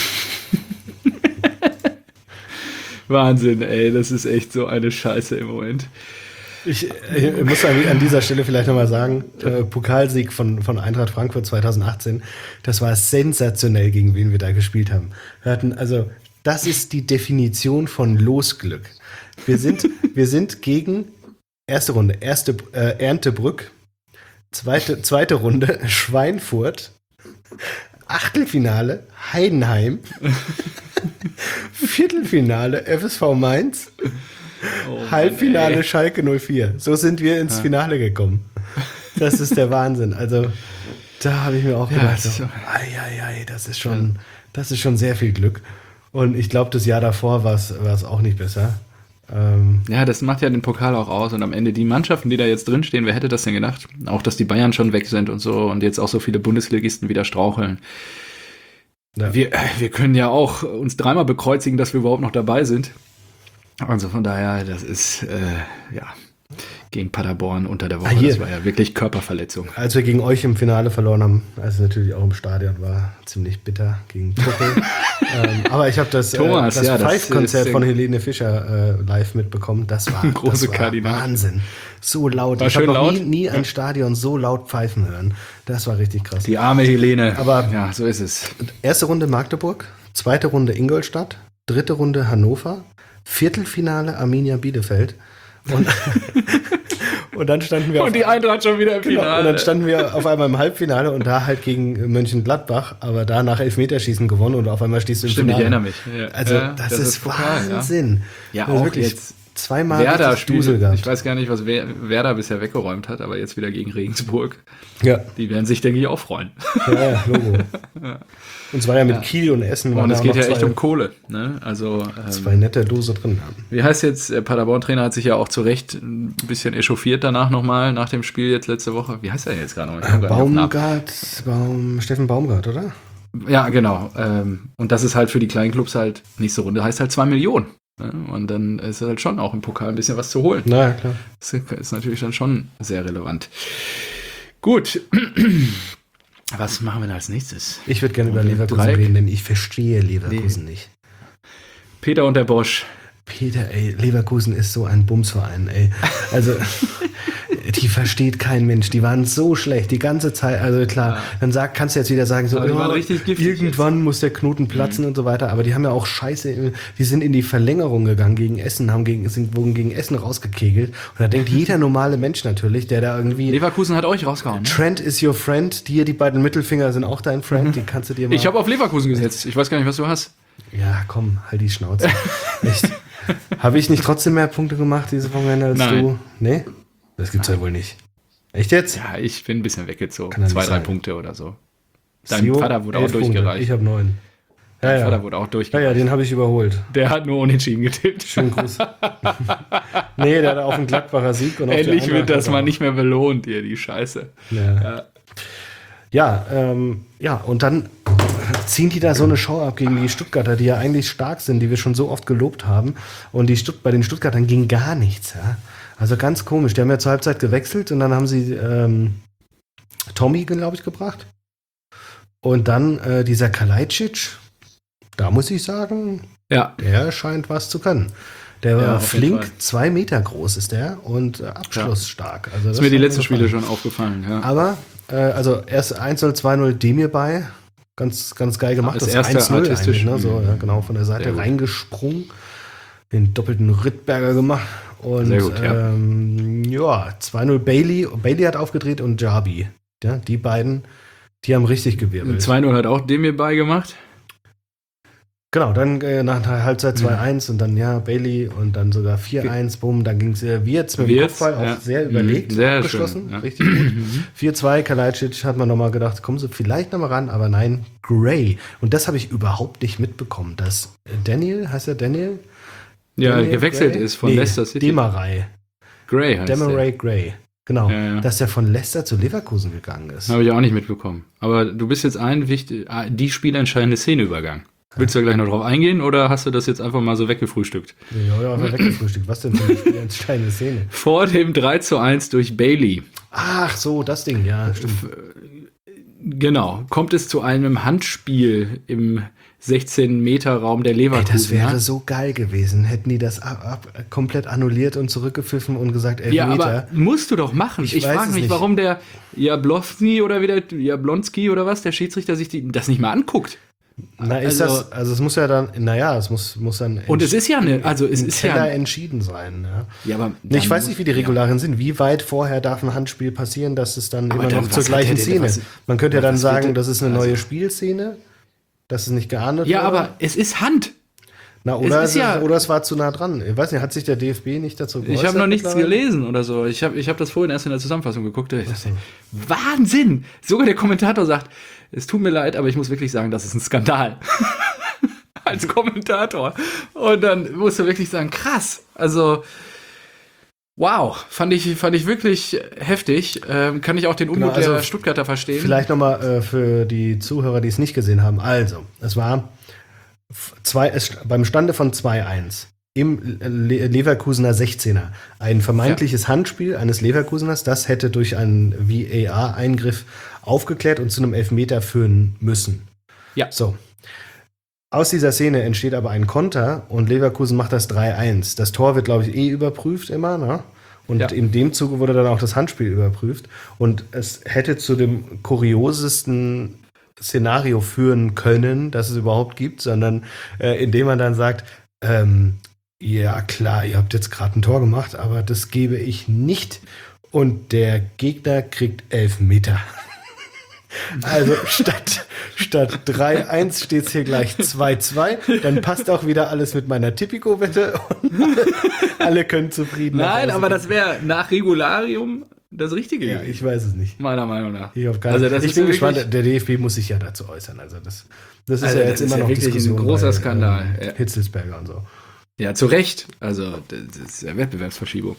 Wahnsinn, ey, das ist echt so eine Scheiße im Moment. Ich muss an dieser Stelle vielleicht nochmal sagen, Pokalsieg von Eintracht Frankfurt 2018, das war sensationell, gegen wen wir da gespielt haben. Das ist die Definition von Losglück. Wir sind gegen erste Runde, Erntebrück, zweite Runde Schweinfurt, Achtelfinale Heidenheim, Viertelfinale FSV Mainz, Halbfinale Mann, Schalke 04. So sind wir ins Finale gekommen. Das ist der Wahnsinn. Also da habe ich mir auch gedacht, das ist schon sehr viel Glück. Und ich glaube, das Jahr davor war es auch nicht besser. Ja, das macht ja den Pokal auch aus. Und am Ende die Mannschaften, die da jetzt drinstehen, wer hätte das denn gedacht? Auch, dass die Bayern schon weg sind und so und jetzt auch so viele Bundesligisten wieder straucheln. Ja. Wir können ja auch uns dreimal bekreuzigen, dass wir überhaupt noch dabei sind. Also von daher, das ist, gegen Paderborn unter der Woche, das war ja wirklich Körperverletzung. Als wir gegen euch im Finale verloren haben, als es natürlich auch im Stadion war, ziemlich bitter gegen Tuchel. Aber ich habe das Five-Konzert von Helene Fischer live mitbekommen. Das war Wahnsinn. So laut. War ich habe noch laut? nie ein Stadion so laut pfeifen hören. Das war richtig krass. Die arme Helene. Aber ja, so ist es. Erste Runde Magdeburg, zweite Runde Ingolstadt, dritte Runde Hannover, Viertelfinale Arminia Bielefeld. Und dann standen wir die Eintracht schon wieder im Finale. Und dann standen wir auf einmal im Halbfinale und da halt gegen Mönchengladbach, aber da nach Elfmeterschießen gewonnen und auf einmal stehst du im Finale. Ich erinnere mich. Ja. Also das ist Wahnsinn. Ja, also auch wirklich jetzt zweimal Werder Dusel gehabt. Ich weiß gar nicht, was Werder bisher weggeräumt hat, aber jetzt wieder gegen Regensburg. Ja. Die werden sich, denke ich, auch freuen. Ja, Logo. Und es war ja mit Kiel und Essen. Und es geht ja echt um Kohle. Ne? Also, zwei nette Dose drin haben. Wie heißt jetzt, der Paderborn-Trainer hat sich ja auch zu Recht ein bisschen echauffiert danach nochmal, nach dem Spiel jetzt letzte Woche. Wie heißt er jetzt gerade noch? Steffen Baumgart, oder? Ja, genau. Und das ist halt für die kleinen Clubs halt, nächste Runde heißt halt 2 Millionen. Ne? Und dann ist halt schon auch im Pokal ein bisschen was zu holen. Na ja, klar. Das ist natürlich dann schon sehr relevant. Gut. Was machen wir da als nächstes? Ich würde gerne über Leverkusen reden, denn ich verstehe Leverkusen nicht. Peter und der Bosch. Peter, ey, Leverkusen ist so ein Bumsverein, ey. Also, die versteht kein Mensch. Die waren so schlecht die ganze Zeit. Also klar, dann kannst du jetzt wieder sagen, so, irgendwann muss der Knoten platzen und so weiter. Aber die haben ja auch Scheiße. Die sind in die Verlängerung gegangen gegen Essen, wurden gegen Essen rausgekegelt. Und da denkt jeder normale Mensch natürlich, der da irgendwie... Leverkusen hat euch rausgehauen. Ne? Trent is your friend. Die beiden Mittelfinger sind auch dein Friend. Die kannst du dir mal... Ich habe auf Leverkusen gesetzt. Ich weiß gar nicht, was du hast. Ja, komm, halt die Schnauze. Echt. Habe ich nicht trotzdem mehr Punkte gemacht diese Wochenende als du? Nee? Das gibt's ja wohl nicht. Echt jetzt? Ja, ich bin ein bisschen weggezogen. 2-3 Punkte oder so. Dein Sio, Vater wurde auch durchgereicht. Ich habe 9. Dein Ja. Vater wurde auch Ja, durchgereicht. den habe ich überholt. Der hat nur unentschieden getippt. Schönen Gruß. Nee, der hat auf den Gladbacher Sieg. Und auf die Endlich Eintracht wird das hat er mal auch. nicht mehr belohnt, ihr, die Scheiße. Ja, und dann ziehen die da so eine Show ab gegen die Stuttgarter, die ja eigentlich stark sind, die wir schon so oft gelobt haben. Und bei den Stuttgartern ging gar nichts. Ja? Also ganz komisch. Die haben ja zur Halbzeit gewechselt und dann haben sie Tommy, glaube ich, gebracht. Und dann dieser Kalajdzic, da muss ich sagen, Ja, der scheint was zu können. Der war auf jeden flink, Fall. 2 Meter groß ist der und abschlussstark. Also ist mir die hat letzten gefallen. Spiele schon aufgefallen. Ja. Aber, also erst 1-0, 2-0 Demir bei. Ganz, ganz geil gemacht. Das erste 1-0 artistisch. eigentlich, ne? So, ja, genau, von der Sehr Seite gut. reingesprungen. Den doppelten Rittberger gemacht. Und Sehr gut, ja. 2-0 Bailey. Bailey hat aufgedreht und Jabi. Ja, die beiden, die haben richtig gewirbelt. 2-0 hat auch dem mir beigemacht. Genau, dann nach der Halbzeit 2-1 und dann Bailey und dann sogar 4-1, bumm, dann ging es Wirtz mit dem Wirtz, Kopfball auch ja. sehr überlegt Sehr abgeschlossen, schön, ja. richtig gut. 4-2, Kalajdzic hat man nochmal gedacht, kommen sie vielleicht nochmal ran, aber nein, Gray. Und das habe ich überhaupt nicht mitbekommen, dass Daniel, heißt er Daniel? Ja, Daniel gewechselt Gray? ist von Leicester City. Demarai. Gray heißt der. Demarai Gray. Genau, Ja. dass er von Leicester zu Leverkusen gegangen ist. Habe ich auch nicht mitbekommen. Aber du bist jetzt die spielentscheidende Szene übergangen. Willst du da gleich noch drauf eingehen oder hast du das jetzt einfach mal so weggefrühstückt? Ja, weggefrühstückt. Was denn für eine entscheidende Szene? Vor dem 3-1 durch Bailey. Ach so, das Ding, ja, stimmt. Genau, kommt es zu einem Handspiel im 16-Meter-Raum der Ey, Leverkusen. das wäre so geil gewesen. Hätten die das komplett annulliert und zurückgepfiffen und gesagt, Ja, Elfmeter. aber musst du doch machen. Ich Ich weiß frage es mich, nicht. warum der Jablonski oder wieder Jablonski oder was, der Schiedsrichter sich das nicht mal anguckt. Na, ist also- das, also es muss ja dann, naja, es muss dann Und es ist ja eine, also es im ist Keller ja, entschieden sein. Ja. ja, aber Ich weiß nicht, wie die Regularien sind. Wie weit vorher darf ein Handspiel passieren, dass es dann immer dann, noch zur was gleichen hat der denn- Szene? was- Man könnte ja dann was wird sagen, denn- das ist eine also- neue Spielszene, dass es nicht geahndet Ja, wurde. aber es ist Hand. Na, oder, ist ja- oder es war zu nah dran. Ich weiß nicht, hat sich der DFB nicht dazu geäußert? Ich habe noch nichts mittlerweile? gelesen oder so. Ich hab das vorhin erst in der Zusammenfassung geguckt. Ich dachte, Wahnsinn! Sogar der Kommentator sagt, es tut mir leid, aber ich muss wirklich sagen, das ist ein Skandal. Als Kommentator. Und dann musst du wirklich sagen, krass. Also, wow. Fand ich wirklich heftig. Kann ich auch den Unmut Genau, also der Stuttgarter verstehen. Vielleicht nochmal für die Zuhörer, die es nicht gesehen haben. Also, es war beim Stande von 2-1 im Leverkusener 16er ein vermeintliches Handspiel eines Leverkuseners, das hätte durch einen VAR-Eingriff aufgeklärt und zu einem Elfmeter führen müssen. Ja. So. Aus dieser Szene entsteht aber ein Konter und Leverkusen macht das 3-1. Das Tor wird, glaube ich, überprüft immer, ne? Und Ja. in dem Zuge wurde dann auch das Handspiel überprüft. Und es hätte zu dem kuriosesten Szenario führen können, das es überhaupt gibt, sondern indem man dann sagt, ja klar, ihr habt jetzt gerade ein Tor gemacht, aber das gebe ich nicht. Und der Gegner kriegt 11 Meter. Also statt 3-1 steht es hier gleich 2-2. Dann passt auch wieder alles mit meiner Tipico-Wette und alle können zufrieden nach Nein, Hause aber gehen. das wäre nach Regularium das Richtige Ja, gewesen. ich weiß es nicht. Meiner Meinung nach. Ich, das ich ist bin wirklich- gespannt, der DFB muss sich ja dazu äußern. Also das ist Also ja das jetzt ist immer ja noch wirklich ein Diskussion großer bei, Skandal, ja. Hitzelsberger und so. Ja, zu Recht. Also, das ist ja Wettbewerbsverschiebung.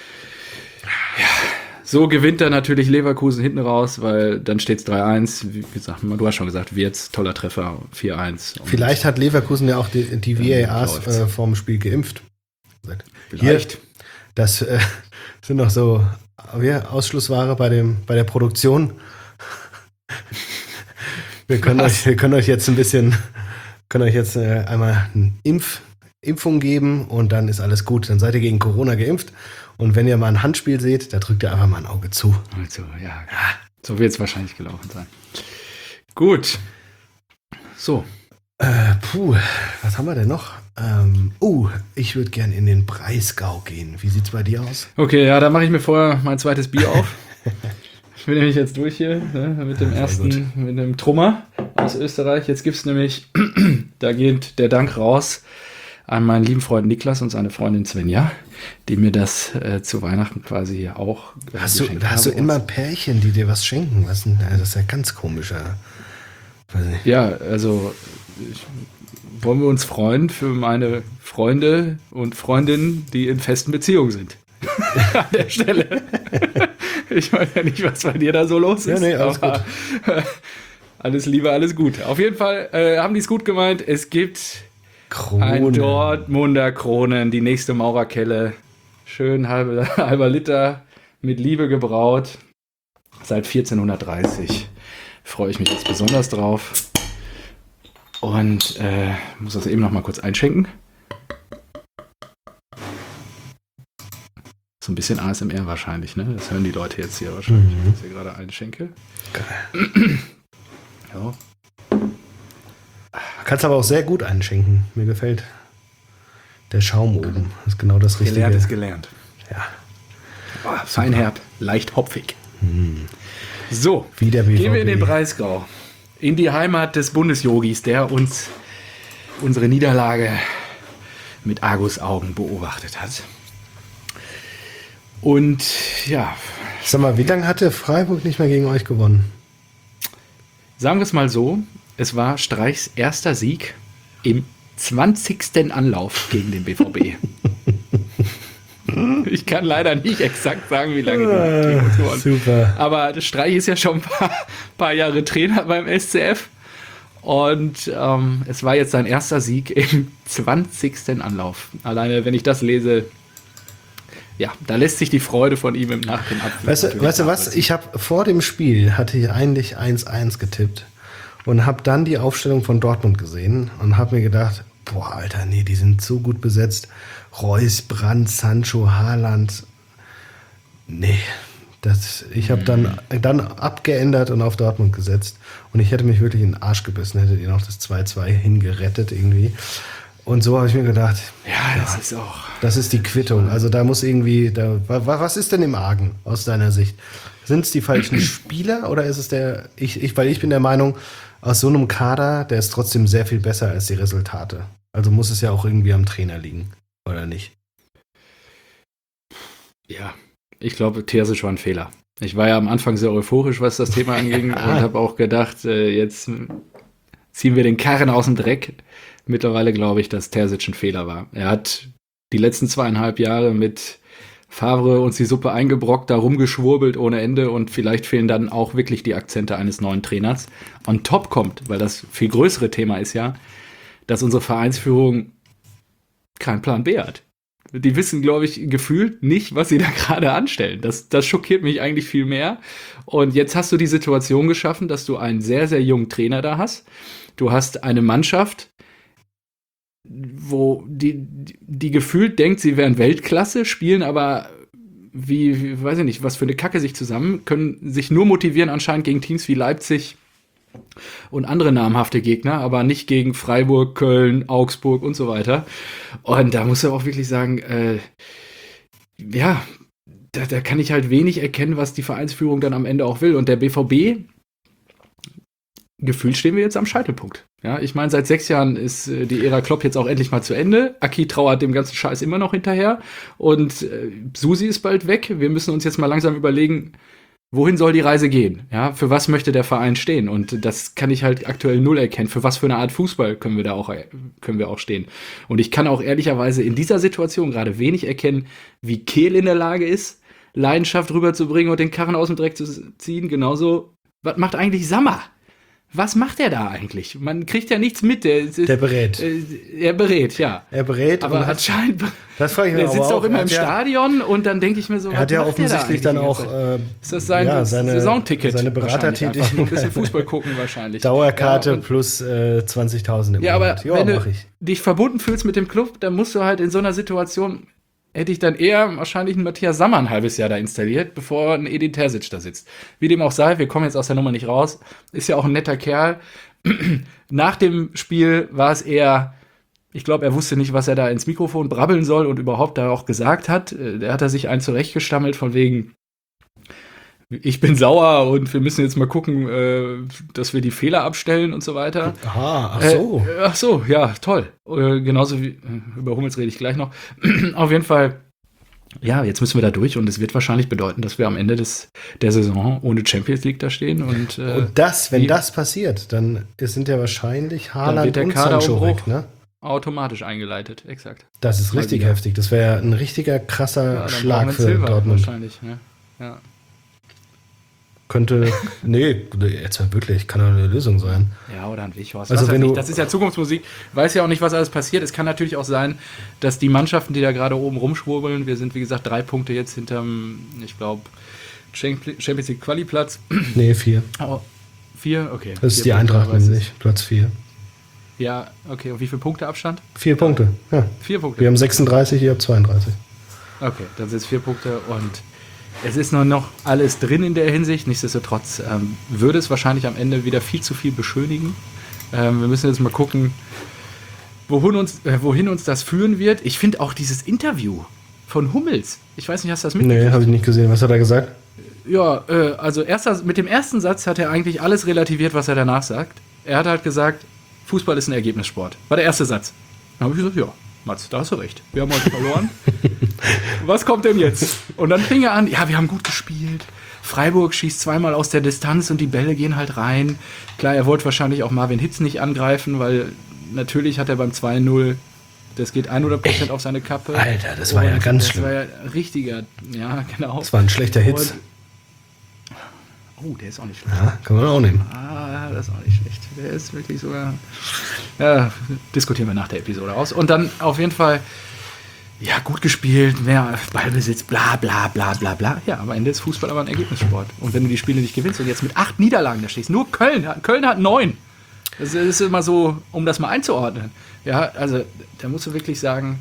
Ja, so gewinnt dann natürlich Leverkusen hinten raus, weil dann steht es 3-1. Wie gesagt, du hast schon gesagt, Wirtz, toller Treffer, 4-1. Und Vielleicht hat Leverkusen ja auch die VARs läuft's. vorm Spiel geimpft. vielleicht. Das sind noch so Ausschlussware bei der Produktion. Wir können euch jetzt ein bisschen, einmal eine Impfung geben und dann ist alles gut. Dann seid ihr gegen Corona geimpft. Und wenn ihr mal ein Handspiel seht, da drückt ihr einfach mal ein Auge zu. Also, ja, so wird es wahrscheinlich gelaufen sein. Gut. So. Was haben wir denn noch? Ich würde gern in den Breisgau gehen. Wie sieht's bei dir aus? Okay, ja, da mache ich mir vorher mein zweites Bier auf. Ich bin nämlich jetzt durch hier mit dem ersten, mit dem Trummer aus Österreich. Jetzt gibt es nämlich, da geht der Dank raus an meinen lieben Freund Niklas und seine Freundin Svenja, die mir das zu Weihnachten quasi auch Hast geschenkt du haben. immer Pärchen, die dir was schenken? Das ist ja ganz komischer. Weiß nicht. Ja, also wollen wir uns freuen für meine Freunde und Freundinnen, die in festen Beziehungen sind. An der Stelle. Ich weiß ja nicht, was bei dir da so los ist. Ja, nee, alles gut. Alles Liebe, alles gut. Auf jeden Fall haben die es gut gemeint. Es gibt ein Dortmunder Kronen, die nächste Maurerkelle. Schön halber Liter mit Liebe gebraut. Seit 1430. Freue ich mich jetzt besonders drauf. Und muss das eben noch mal kurz einschenken. So ein bisschen ASMR wahrscheinlich, ne? Das hören die Leute jetzt hier wahrscheinlich, wenn ich hier gerade einschenke. Geil. Ja. Kannst aber auch sehr gut einschenken. Mir gefällt der Schaum oben. Das ist genau das Richtige. Gelernt ist gelernt. Ja. Oh, feinherb, leicht hopfig. So, Wie der BVB. gehen wir in den Breisgau. In die Heimat des Bundesjogis, der uns unsere Niederlage mit Argusaugen beobachtet hat. Und ja, Sag mal, wie lange hatte Freiburg nicht mehr gegen euch gewonnen? sagen wir es mal so, es war Streichs erster Sieg im 20. Anlauf gegen den BVB. Ich kann leider nicht exakt sagen, wie lange die uns gewonnen. Super. Aber Streich ist ja schon ein paar Jahre Trainer beim SCF. Und es war jetzt sein erster Sieg im 20. Anlauf. Alleine, wenn ich das lese, ja, da lässt sich die Freude von ihm im Nachhinein ab. Weißt du was? Ich habe vor dem Spiel, hatte ich eigentlich 1-1 getippt und habe dann die Aufstellung von Dortmund gesehen und habe mir gedacht, boah, Alter, nee, die sind so gut besetzt. Reus, Brandt, Sancho, Haaland. Nee, ich habe dann abgeändert und auf Dortmund gesetzt. Und ich hätte mich wirklich in den Arsch gebissen, hättet ihr noch das 2-2 hingerettet irgendwie. Und so habe ich mir gedacht, Ja, das ist auch. das ist die Quittung. Also da muss irgendwie, was ist denn im Argen aus deiner Sicht? Sind es die falschen Spieler oder ist es weil ich bin der Meinung, aus so einem Kader, der ist trotzdem sehr viel besser als die Resultate. Also muss es ja auch irgendwie am Trainer liegen, oder nicht? Ja, ich glaube, Terzic war ein Fehler. Ich war ja am Anfang sehr euphorisch, was das Thema anging und habe auch gedacht, jetzt ziehen wir den Karren aus dem Dreck. Mittlerweile glaube ich, dass Terzic ein Fehler war. Er hat die letzten 2,5 Jahre mit Favre uns die Suppe eingebrockt, da rumgeschwurbelt ohne Ende und vielleicht fehlen dann auch wirklich die Akzente eines neuen Trainers. On top kommt, weil das viel größere Thema ist ja, dass unsere Vereinsführung keinen Plan B hat. Die wissen, glaube ich, gefühlt nicht, was sie da gerade anstellen. Das schockiert mich eigentlich viel mehr. Und jetzt hast du die Situation geschaffen, dass du einen sehr, sehr jungen Trainer da hast. Du hast eine Mannschaft, wo die gefühlt denkt, sie wären Weltklasse, spielen aber wie, weiß ich nicht, was für eine Kacke sich zusammen, können sich nur motivieren anscheinend gegen Teams wie Leipzig und andere namhafte Gegner, aber nicht gegen Freiburg, Köln, Augsburg und so weiter. Und da muss er auch wirklich sagen, ja, da kann ich halt wenig erkennen, was die Vereinsführung dann am Ende auch will. Und der BVB, gefühlt stehen wir jetzt am Scheitelpunkt. Ja, ich meine, seit 6 Jahren ist die Ära Klopp jetzt auch endlich mal zu Ende. Aki trauert dem ganzen Scheiß immer noch hinterher. Und Susi ist bald weg. Wir müssen uns jetzt mal langsam überlegen, wohin soll die Reise gehen? Ja, für was möchte der Verein stehen? Und das kann ich halt aktuell null erkennen. Für was für eine Art Fußball können wir auch stehen? Und ich kann auch ehrlicherweise in dieser Situation gerade wenig erkennen, wie Kehl in der Lage ist, Leidenschaft rüberzubringen und den Karren aus dem Dreck zu ziehen. Genauso, was macht eigentlich Sammer? Was macht er da eigentlich? Man kriegt ja nichts mit. Der berät. Er berät, ja. Er berät. Aber anscheinend, das frage ich mir der sitzt auch immer im Stadion und dann denke ich mir so, er hat ja offensichtlich dann auch ist das sein Saisonticket? Seine Beratertätigkeit. Ein bisschen Fußball gucken wahrscheinlich. Dauerkarte plus 20.000 im ja, aber Monat. Ja, wenn mach du ich. dich verbunden fühlst mit dem Club, dann musst du halt in so einer Situation, hätte ich dann eher wahrscheinlich einen Matthias Sammer ein halbes Jahr da installiert, bevor ein Edin Terzic da sitzt. Wie dem auch sei, wir kommen jetzt aus der Nummer nicht raus. Ist ja auch ein netter Kerl. Nach dem Spiel war es eher, ich glaube, er wusste nicht, was er da ins Mikrofon brabbeln soll und überhaupt da auch gesagt hat. Da hat er sich einen zurechtgestammelt von wegen, ich bin sauer und wir müssen jetzt mal gucken, dass wir die Fehler abstellen und so weiter. Aha, ach so. Ach so, ja, toll. Genauso wie, über Hummels rede ich gleich noch. Auf jeden Fall Ja, jetzt müssen wir da durch und es wird wahrscheinlich bedeuten, dass wir am Ende der Saison ohne Champions League da stehen. Und wenn das passiert, dann sind ja wahrscheinlich Haaland der und Sancho weg, ne? automatisch eingeleitet, exakt. Das ist richtig heftig. Das wäre ein richtiger krasser Schlag für Dortmund. Wahrscheinlich, ne? Ja. Jetzt mal wirklich, kann doch eine Lösung sein. Ja, oder ein Weghorst. Also Das ist ja Zukunftsmusik. Weiß ja auch nicht, was alles passiert. Es kann natürlich auch sein, dass die Mannschaften, die da gerade oben rumschwurbeln, wir sind, wie gesagt, 3 Punkte jetzt hinterm, ich glaube, Champions League Quali-Platz. Nee, 4. Oh, 4? Okay. Das ist die Eintracht nämlich, Platz 4. Ja, okay. Und wie viele Punkte Abstand? 4 Punkte, ja. 4 Punkte. Wir haben 36, ihr habt 32. Okay, dann sind es 4 Punkte und es ist noch alles drin in der Hinsicht. Nichtsdestotrotz würde es wahrscheinlich am Ende wieder viel zu viel beschönigen. Wir müssen jetzt mal gucken, wohin uns das führen wird. Ich finde auch dieses Interview von Hummels. Ich weiß nicht, hast du das mitgekriegt? Nee, habe ich nicht gesehen. Was hat er gesagt? Ja, also mit dem ersten Satz hat er eigentlich alles relativiert, was er danach sagt. Er hat halt gesagt, Fußball ist ein Ergebnissport. War der erste Satz. Dann habe ich gesagt, ja, Mats, da hast du recht. Wir haben heute verloren. Was kommt denn jetzt? Und dann fing er an, ja, wir haben gut gespielt. Freiburg schießt zweimal aus der Distanz und die Bälle gehen halt rein. Klar, er wollte wahrscheinlich auch Marvin Hitz nicht angreifen, weil natürlich hat er beim 2-0, das geht 100% auf seine Kappe. Alter, das war ja ganz schlimm. Das war ja richtiger, ja, genau. Das war ein schlechter Hitz. Oh, der ist auch nicht schlecht. Ja, kann man auch nehmen. Das ist auch nicht schlecht. Der ist wirklich sogar. Ja, diskutieren wir nach der Episode aus. Und dann auf jeden Fall, ja, gut gespielt, mehr Ballbesitz, bla bla bla bla bla. Ja, am Ende ist Fußball aber ein Ergebnissport. Und wenn du die Spiele nicht gewinnst und jetzt mit 8 Niederlagen da stehst, nur Köln hat 9. Das ist immer so, um das mal einzuordnen. Ja, also da musst du wirklich sagen,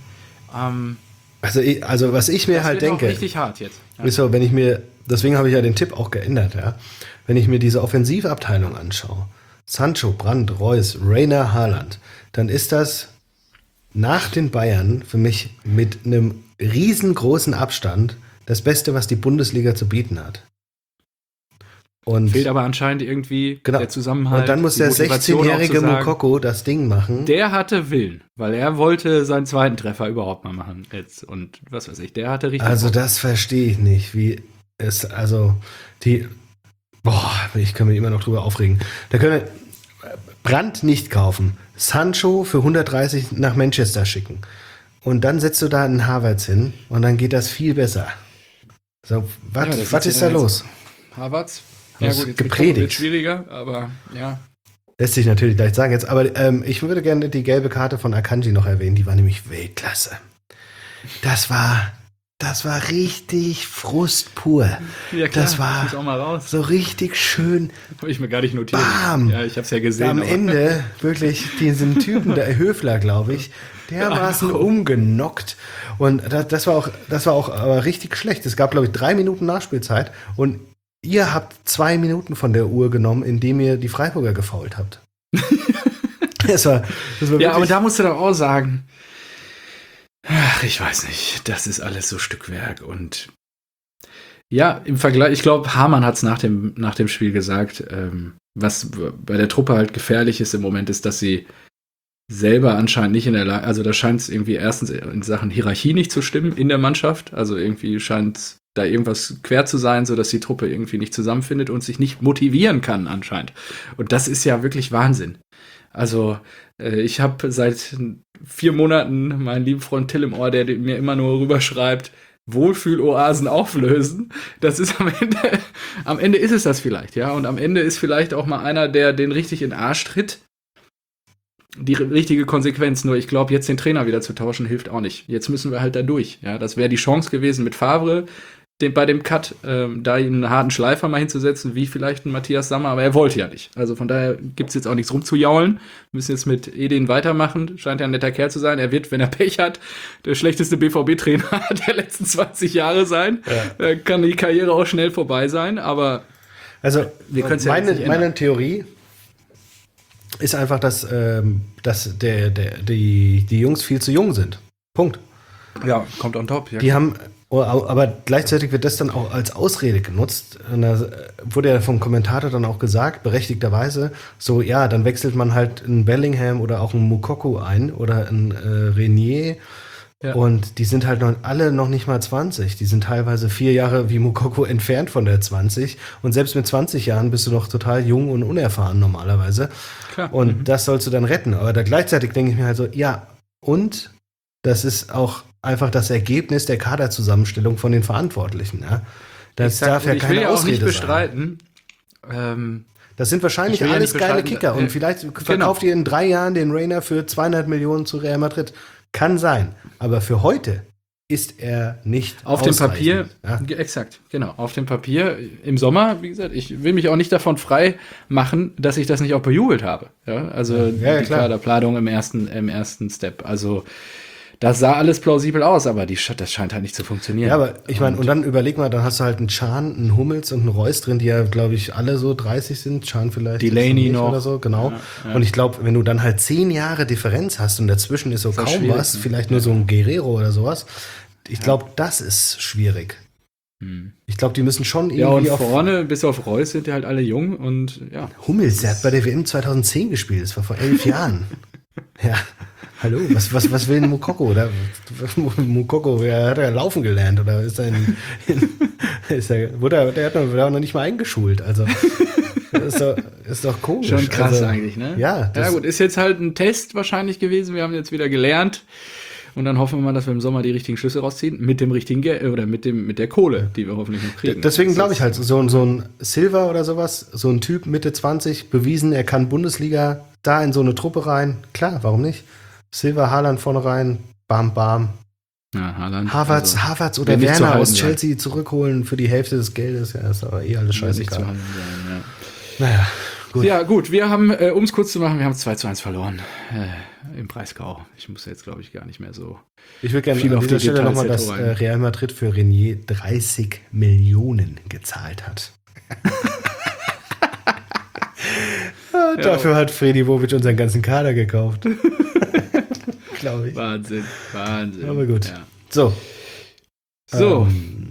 also was ich mir halt denke, richtig hart jetzt. Ja. Ist so, deswegen habe ich ja den Tipp auch geändert, ja. Wenn ich mir diese Offensivabteilung anschaue, Sancho, Brandt, Reus, Rainer, Haaland, dann ist das nach den Bayern für mich mit einem riesengroßen Abstand das Beste, was die Bundesliga zu bieten hat. Und fehlt aber anscheinend irgendwie der Zusammenhalt. Und dann muss der 16-jährige Moukoko das Ding machen. Der hatte Willen, weil er wollte seinen zweiten Treffer überhaupt mal machen jetzt. Und was weiß ich, der hatte richtig. Also das verstehe ich nicht, wie es, also ich kann mich immer noch drüber aufregen. Da können wir Brandt nicht kaufen, Sancho für 130 nach Manchester schicken. Und dann setzt du da einen Havertz hin und dann geht das viel besser. So, was ist da los? Havertz? Ja gut, gepredigt. Wird schwieriger, aber ja. Lässt sich natürlich gleich sagen jetzt, aber ich würde gerne die gelbe Karte von Akanji noch erwähnen, die war nämlich Weltklasse. Das war richtig Frust pur. Ja klar, das war auch mal raus. So richtig schön. Habe ich mir gar nicht notiert. Bam! Ja, ich habe es ja gesehen. Am Ende wirklich diesen Typen, der Höfler, glaube ich, dermaßen umgenockt. Und das war auch aber richtig schlecht. Es gab, glaube ich, 3 Minuten Nachspielzeit und ihr habt 2 Minuten von der Uhr genommen, indem ihr die Freiburger gefoult habt. das war ja, aber da musst du doch auch sagen, ach, ich weiß nicht, das ist alles so Stückwerk. Und ja, im Vergleich, ich glaube, Hamann hat es nach dem Spiel gesagt, was bei der Truppe halt gefährlich ist im Moment, ist, dass sie selber anscheinend nicht in der Lage, also da scheint es irgendwie erstens in Sachen Hierarchie nicht zu stimmen in der Mannschaft, also irgendwie scheint da irgendwas quer zu sein, sodass die Truppe irgendwie nicht zusammenfindet und sich nicht motivieren kann anscheinend. Und das ist ja wirklich Wahnsinn. Also ich habe seit 4 Monaten meinen lieben Freund Till im Ohr, der mir immer nur rüberschreibt, Wohlfühloasen auflösen. Das ist am Ende ist es das vielleicht, ja. Und am Ende ist vielleicht auch mal einer, der den richtig in den Arsch tritt. Die richtige Konsequenz. Nur ich glaube, jetzt den Trainer wieder zu tauschen, hilft auch nicht. Jetzt müssen wir halt da durch. Ja, das wäre die Chance gewesen mit Favre, bei dem Cut, da ihm einen harten Schleifer mal hinzusetzen, wie vielleicht ein Matthias Sammer, aber er wollte ja nicht. Also von daher gibt es jetzt auch nichts rumzujaulen. Wir müssen jetzt mit Edin weitermachen. Scheint ja ein netter Kerl zu sein. Er wird, wenn er Pech hat, der schlechteste BVB-Trainer der letzten 20 Jahre sein. Ja. Kann die Karriere auch schnell vorbei sein, aber also wir können es ja nicht ändern. Meine Theorie ist einfach, dass die Jungs viel zu jung sind. Punkt. Ja, kommt on top. Ja. Die haben, aber gleichzeitig wird das dann auch als Ausrede genutzt. Und da wurde ja vom Kommentator dann auch gesagt, berechtigterweise, so ja, dann wechselt man halt einen Bellingham oder auch einen Moukoko ein oder einen Renier Ja. Und die sind halt alle noch nicht mal 20. Die sind teilweise 4 Jahre wie Moukoko entfernt von der 20. Und selbst mit 20 Jahren bist du noch total jung und unerfahren normalerweise. Klar. Und das sollst du dann retten. Aber da gleichzeitig denke ich mir halt so, ja, und das ist auch einfach das Ergebnis der Kaderzusammenstellung von den Verantwortlichen. Ja? Das darf ja ich will keine ja auch Ausrede nicht sein. bestreiten. Das sind wahrscheinlich Ich will ja alles nicht geile bestreiten, Kicker. Und vielleicht verkauft ihr in 3 Jahren den Rainer für 200 Millionen zu Real Madrid. Kann sein. Aber für heute ist er nicht auf dem Papier, ausreichend. Ja. exakt, genau, auf dem Papier im Sommer, wie gesagt, ich will mich auch nicht davon frei machen, dass ich das nicht auch bejubelt habe. Ja, also Ja, die klar. Kaderplanung im ersten Step. Also das sah alles plausibel aus, aber das scheint halt nicht zu funktionieren. Ja, aber ich meine, und dann überleg mal, dann hast du halt einen Can, einen Hummels und einen Reus drin, die ja, glaube ich, alle so 30 sind. Can vielleicht. Delaney nicht noch. Oder so, genau. Ja. Und ich glaube, wenn du dann halt 10 Jahre Differenz hast und dazwischen ist so Das ist kaum schwierig, was, ne? vielleicht nur so ein Guerrero oder sowas. Ich glaube, das ist schwierig. Ich glaube, die müssen schon Ja, und irgendwie vorne, bis auf Reus, sind ja halt alle jung und ja. Hummels, der hat bei der WM 2010 gespielt, das war vor 11 Jahren. Ja, hallo, was will ein Moukoko? Oder Moukoko, hat er laufen gelernt oder ist er der hat noch nicht mal eingeschult, also ist doch komisch. Schon krass also, eigentlich, ne? Ja, Ja gut, ist jetzt halt ein Test wahrscheinlich gewesen. Wir haben jetzt wieder gelernt. Und dann hoffen wir mal, dass wir im Sommer die richtigen Schlüsse rausziehen. Mit dem richtigen Geld oder mit der Kohle, die wir hoffentlich noch kriegen. Deswegen glaube ich halt, so ein Silva oder sowas, so ein Typ Mitte 20, bewiesen, er kann Bundesliga, da in so eine Truppe rein. Klar, warum nicht? Silva, Haaland vorne rein, bam, bam. Ja, Haaland. Havertz oder wird nicht zu Werner halten aus sein. Chelsea zurückholen für die Hälfte des Geldes. Ja, ist aber alles Wird nicht zu scheißegal. handeln sein, ja. Naja, gut. Ja, gut, wir haben, um es kurz zu machen, wir haben 2:1 verloren im Breisgau. Ich muss jetzt, glaube ich, gar nicht mehr so. Ich würde gerne viel an auf dieser die Stelle Details nochmal, dass jetzt rein. Real Madrid für Renier 30 Millionen gezahlt hat. Dafür hat Freddy Bobic unseren ganzen Kader gekauft. Glaube ich. Wahnsinn. Aber gut. Ja. So. So,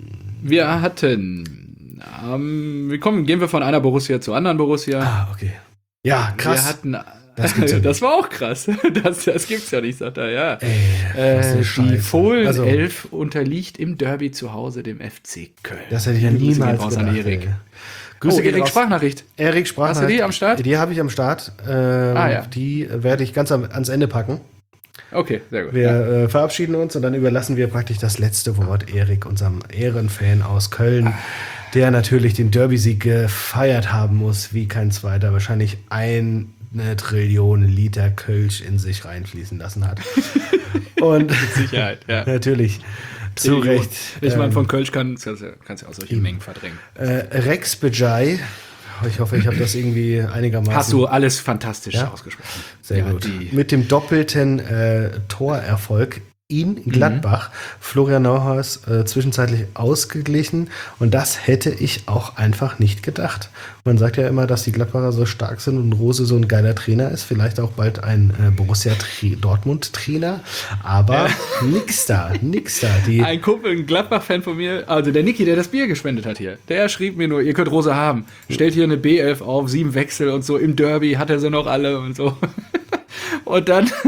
wir hatten, gehen wir von einer Borussia zur anderen Borussia. Okay. Ja, krass. Wir hatten, Das gibt's ja nicht. das war auch krass. Das gibt's ja nicht, sagt er, ja. was eine Die Scheiße. Fohlen Also, 11 unterliegt im Derby zu Hause dem FC Köln. das hätte ich ja Grüße gehen niemals raus an gedacht. Erik. ey. Grüße, gehen Erik, raus. Sprachnachricht. Erik Sprachnachricht. Hast du die am Start? Die habe ich am Start. Ja. Die werde ich ganz ans Ende packen. Okay, sehr gut. Wir verabschieden uns und dann überlassen wir praktisch das letzte Wort Erik, unserem Ehrenfan aus Köln, der natürlich den Derby-Sieg gefeiert haben muss, wie kein zweiter. Wahrscheinlich 1 Trillion Liter Kölsch in sich reinfließen lassen hat. Und Mit Sicherheit, ja. natürlich, zu Recht. Ich meine, von Kölsch kannst du ja auch solche Mengen verdrängen. Rex Bejai. Ich hoffe, ich habe das irgendwie einigermaßen. Hast du alles fantastisch Ja? ausgesprochen. Sehr Ja, gut. die- Mit dem doppelten Torerfolg in Gladbach. Florian Neuhaus zwischenzeitlich ausgeglichen. Und das hätte ich auch einfach nicht gedacht. Man sagt ja immer, dass die Gladbacher so stark sind und Rose so ein geiler Trainer ist. Vielleicht auch bald ein Borussia Dortmund-Trainer. Aber nix da. Die, Ein Kumpel, ein Gladbach-Fan von mir, also der Niki, der das Bier gespendet hat hier, der schrieb mir nur, ihr könnt Rose haben. Stellt hier eine B11 auf, 7 Wechsel und so. Im Derby hat er sie noch alle und so. Und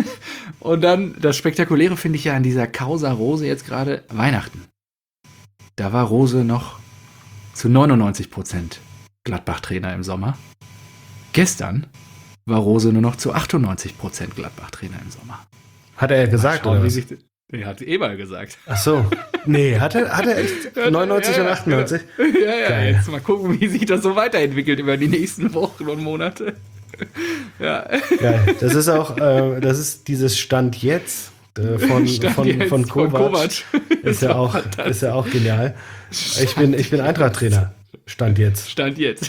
dann, das Spektakuläre finde ich ja an dieser Causa Rose jetzt gerade Weihnachten. Da war Rose noch zu 99% Gladbach-Trainer im Sommer. Gestern war Rose nur noch zu 98% Gladbach-Trainer im Sommer. hat er ja gesagt, Schauen, oder wie was? sich er hat eh mal gesagt. Ach so. Nee, hat er echt 99 und 98? Ja, Geil. jetzt mal gucken, wie sich das so weiterentwickelt über die nächsten Wochen und Monate. Ja. Geil. Das ist auch, das ist dieses Stand jetzt von Kovac. Ist ja auch genial. Ich bin Eintracht-Trainer. Stand jetzt. Stand jetzt.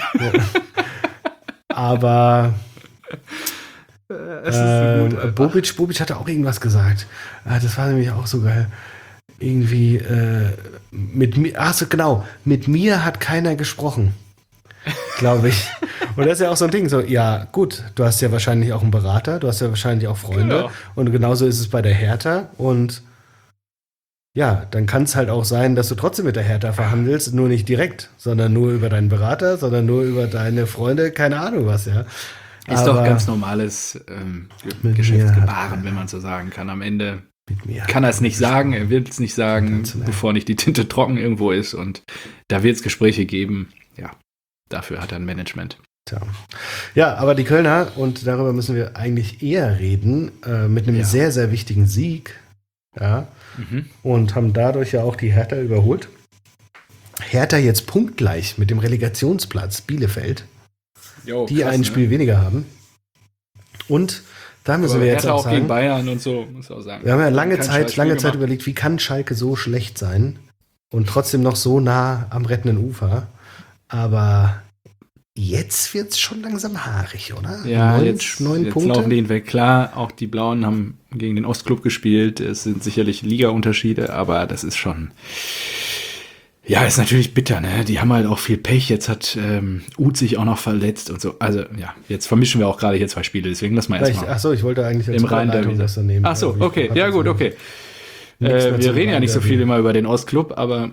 Aber Es ist so gut, Alter. Bobic hatte auch irgendwas gesagt. Das war nämlich auch so geil. Irgendwie mit mir, ach so genau, mit mir hat keiner gesprochen, glaube ich. Und das ist ja auch so ein Ding, so, ja gut, du hast ja wahrscheinlich auch einen Berater, du hast ja wahrscheinlich auch Freunde. Genau. Und genauso ist es bei der Hertha. Und ja, dann kann es halt auch sein, dass du trotzdem mit der Hertha verhandelst, nur nicht direkt, sondern nur über deinen Berater, sondern nur über deine Freunde, keine Ahnung was, ja. Ist doch ganz normales Mit Geschäftsgebaren, wenn man so sagen kann. Am Ende mit mir. Kann er es nicht sagen, er will es nicht sagen, bevor nicht die Tinte trocken irgendwo ist. Und da wird es Gespräche geben. Ja, dafür hat er ein Management. Tja. Ja, aber die Kölner, und darüber müssen wir eigentlich eher reden, mit einem sehr, sehr wichtigen Sieg. Ja. Und haben dadurch ja auch die Hertha überholt. Hertha jetzt punktgleich mit dem Relegationsplatz Bielefeld, die krass, ein Spiel weniger haben. Und da müssen wir jetzt auch sagen, gegen Bayern und so, muss auch sagen. Wir haben ja lange Zeit überlegt, wie kann Schalke so schlecht sein und trotzdem noch so nah am rettenden Ufer. Aber jetzt wird es schon langsam haarig, oder? Ja, jetzt 9 Punkte. Laufen die hinweg. Klar, auch die Blauen haben gegen den Ostklub gespielt. Es sind sicherlich Liga-Unterschiede, aber das ist schon... Ja, ist natürlich bitter, ne? Die haben halt auch viel Pech. Jetzt hat Uth sich auch noch verletzt und so. Also, ja, jetzt vermischen wir auch gerade hier 2 Spiele, deswegen lass mal erstmal. Achso, ich wollte eigentlich im Rhein das dann nehmen. Achso, okay. Ja, gut, okay. Wir reden ja nicht so viel immer über den Ostklub, aber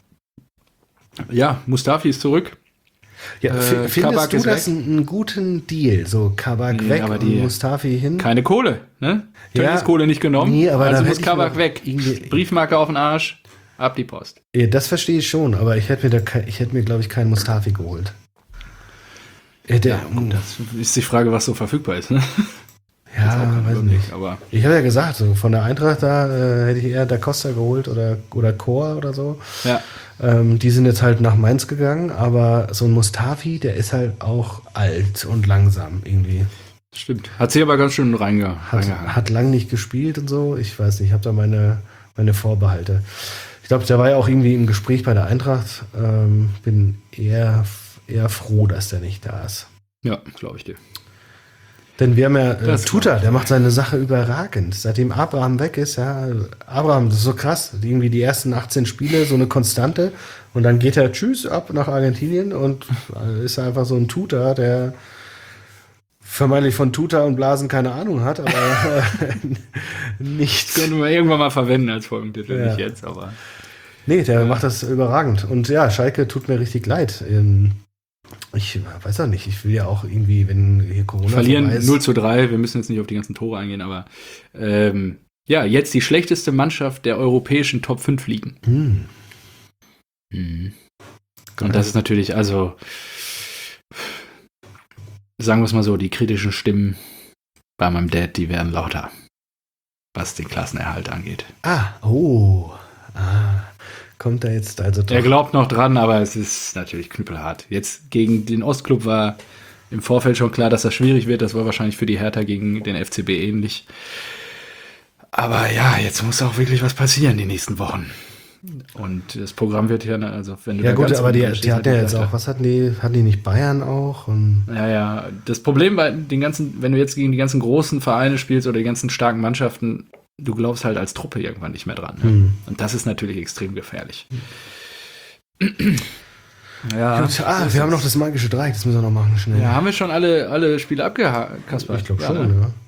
ja, Mustafi ist zurück. Ja, findest du das einen guten Deal? So, Kabak weg und Mustafi hin? Keine Kohle, ne? Tönnies Kohle nicht genommen, nee, aber also muss Kabak weg. Briefmarke auf den Arsch. Ab die Post. Ja, das verstehe ich schon, aber ich hätte mir, glaube ich, keinen Mustafi geholt. Ja, gut, das ist die Frage, was so verfügbar ist, ne? Ja, weiß nicht. Aber ich habe ja gesagt, so von der Eintracht da hätte ich eher Da Costa geholt oder Chor oder so. Ja. Die sind jetzt halt nach Mainz gegangen, aber so ein Mustafi, der ist halt auch alt und langsam irgendwie. Stimmt. Hat sich aber ganz schön reingehangen. Hat lang nicht gespielt und so. Ich weiß nicht, ich habe da meine Vorbehalte. Ich glaube, der war ja auch irgendwie im Gespräch bei der Eintracht. Bin eher froh, dass der nicht da ist. Ja, glaube ich dir. Denn wir haben ja Tuta, der macht seine Sache überragend. Seitdem Abraham weg ist, ja, Abraham, das ist so krass. Irgendwie die ersten 18 Spiele, so eine Konstante. Und dann geht er ab nach Argentinien und ist einfach so ein Tuta, der vermeintlich von Tuta und Blasen keine Ahnung hat, aber nichts. Können wir irgendwann mal verwenden als Folgentitel, nicht jetzt, aber. Nee, der macht das überragend. Und ja, Schalke tut mir richtig leid. Ich weiß auch nicht, ich will ja auch irgendwie, wenn hier Corona verlieren 0:3, wir müssen jetzt nicht auf die ganzen Tore eingehen, aber ja, jetzt die schlechteste Mannschaft der europäischen Top 5 Ligen. Und das ist natürlich, also sagen wir es mal so, die kritischen Stimmen bei meinem Dad, die werden lauter, was den Klassenerhalt angeht. Kommt er jetzt also doch? Er glaubt noch dran, aber es ist natürlich knüppelhart. Jetzt gegen den Ostklub war im Vorfeld schon klar, dass das schwierig wird. Das war wahrscheinlich für die Hertha gegen den FCB ähnlich. Aber ja, jetzt muss auch wirklich was passieren die nächsten Wochen. Und das Programm wird ja, also wenn du ja gut, aber die hatten ja jetzt auch, was hatten die nicht Bayern auch? Und ja, das Problem bei den ganzen, wenn du jetzt gegen die ganzen großen Vereine spielst oder die ganzen starken Mannschaften, du glaubst halt als Truppe irgendwann nicht mehr dran. Ne? Und das ist natürlich extrem gefährlich. Ja. Gut, wir haben noch das magische Dreieck, das müssen wir noch machen, schnell. Ja, haben wir schon alle Spiele abgehakt, Kasper? Ich glaube schon, ja.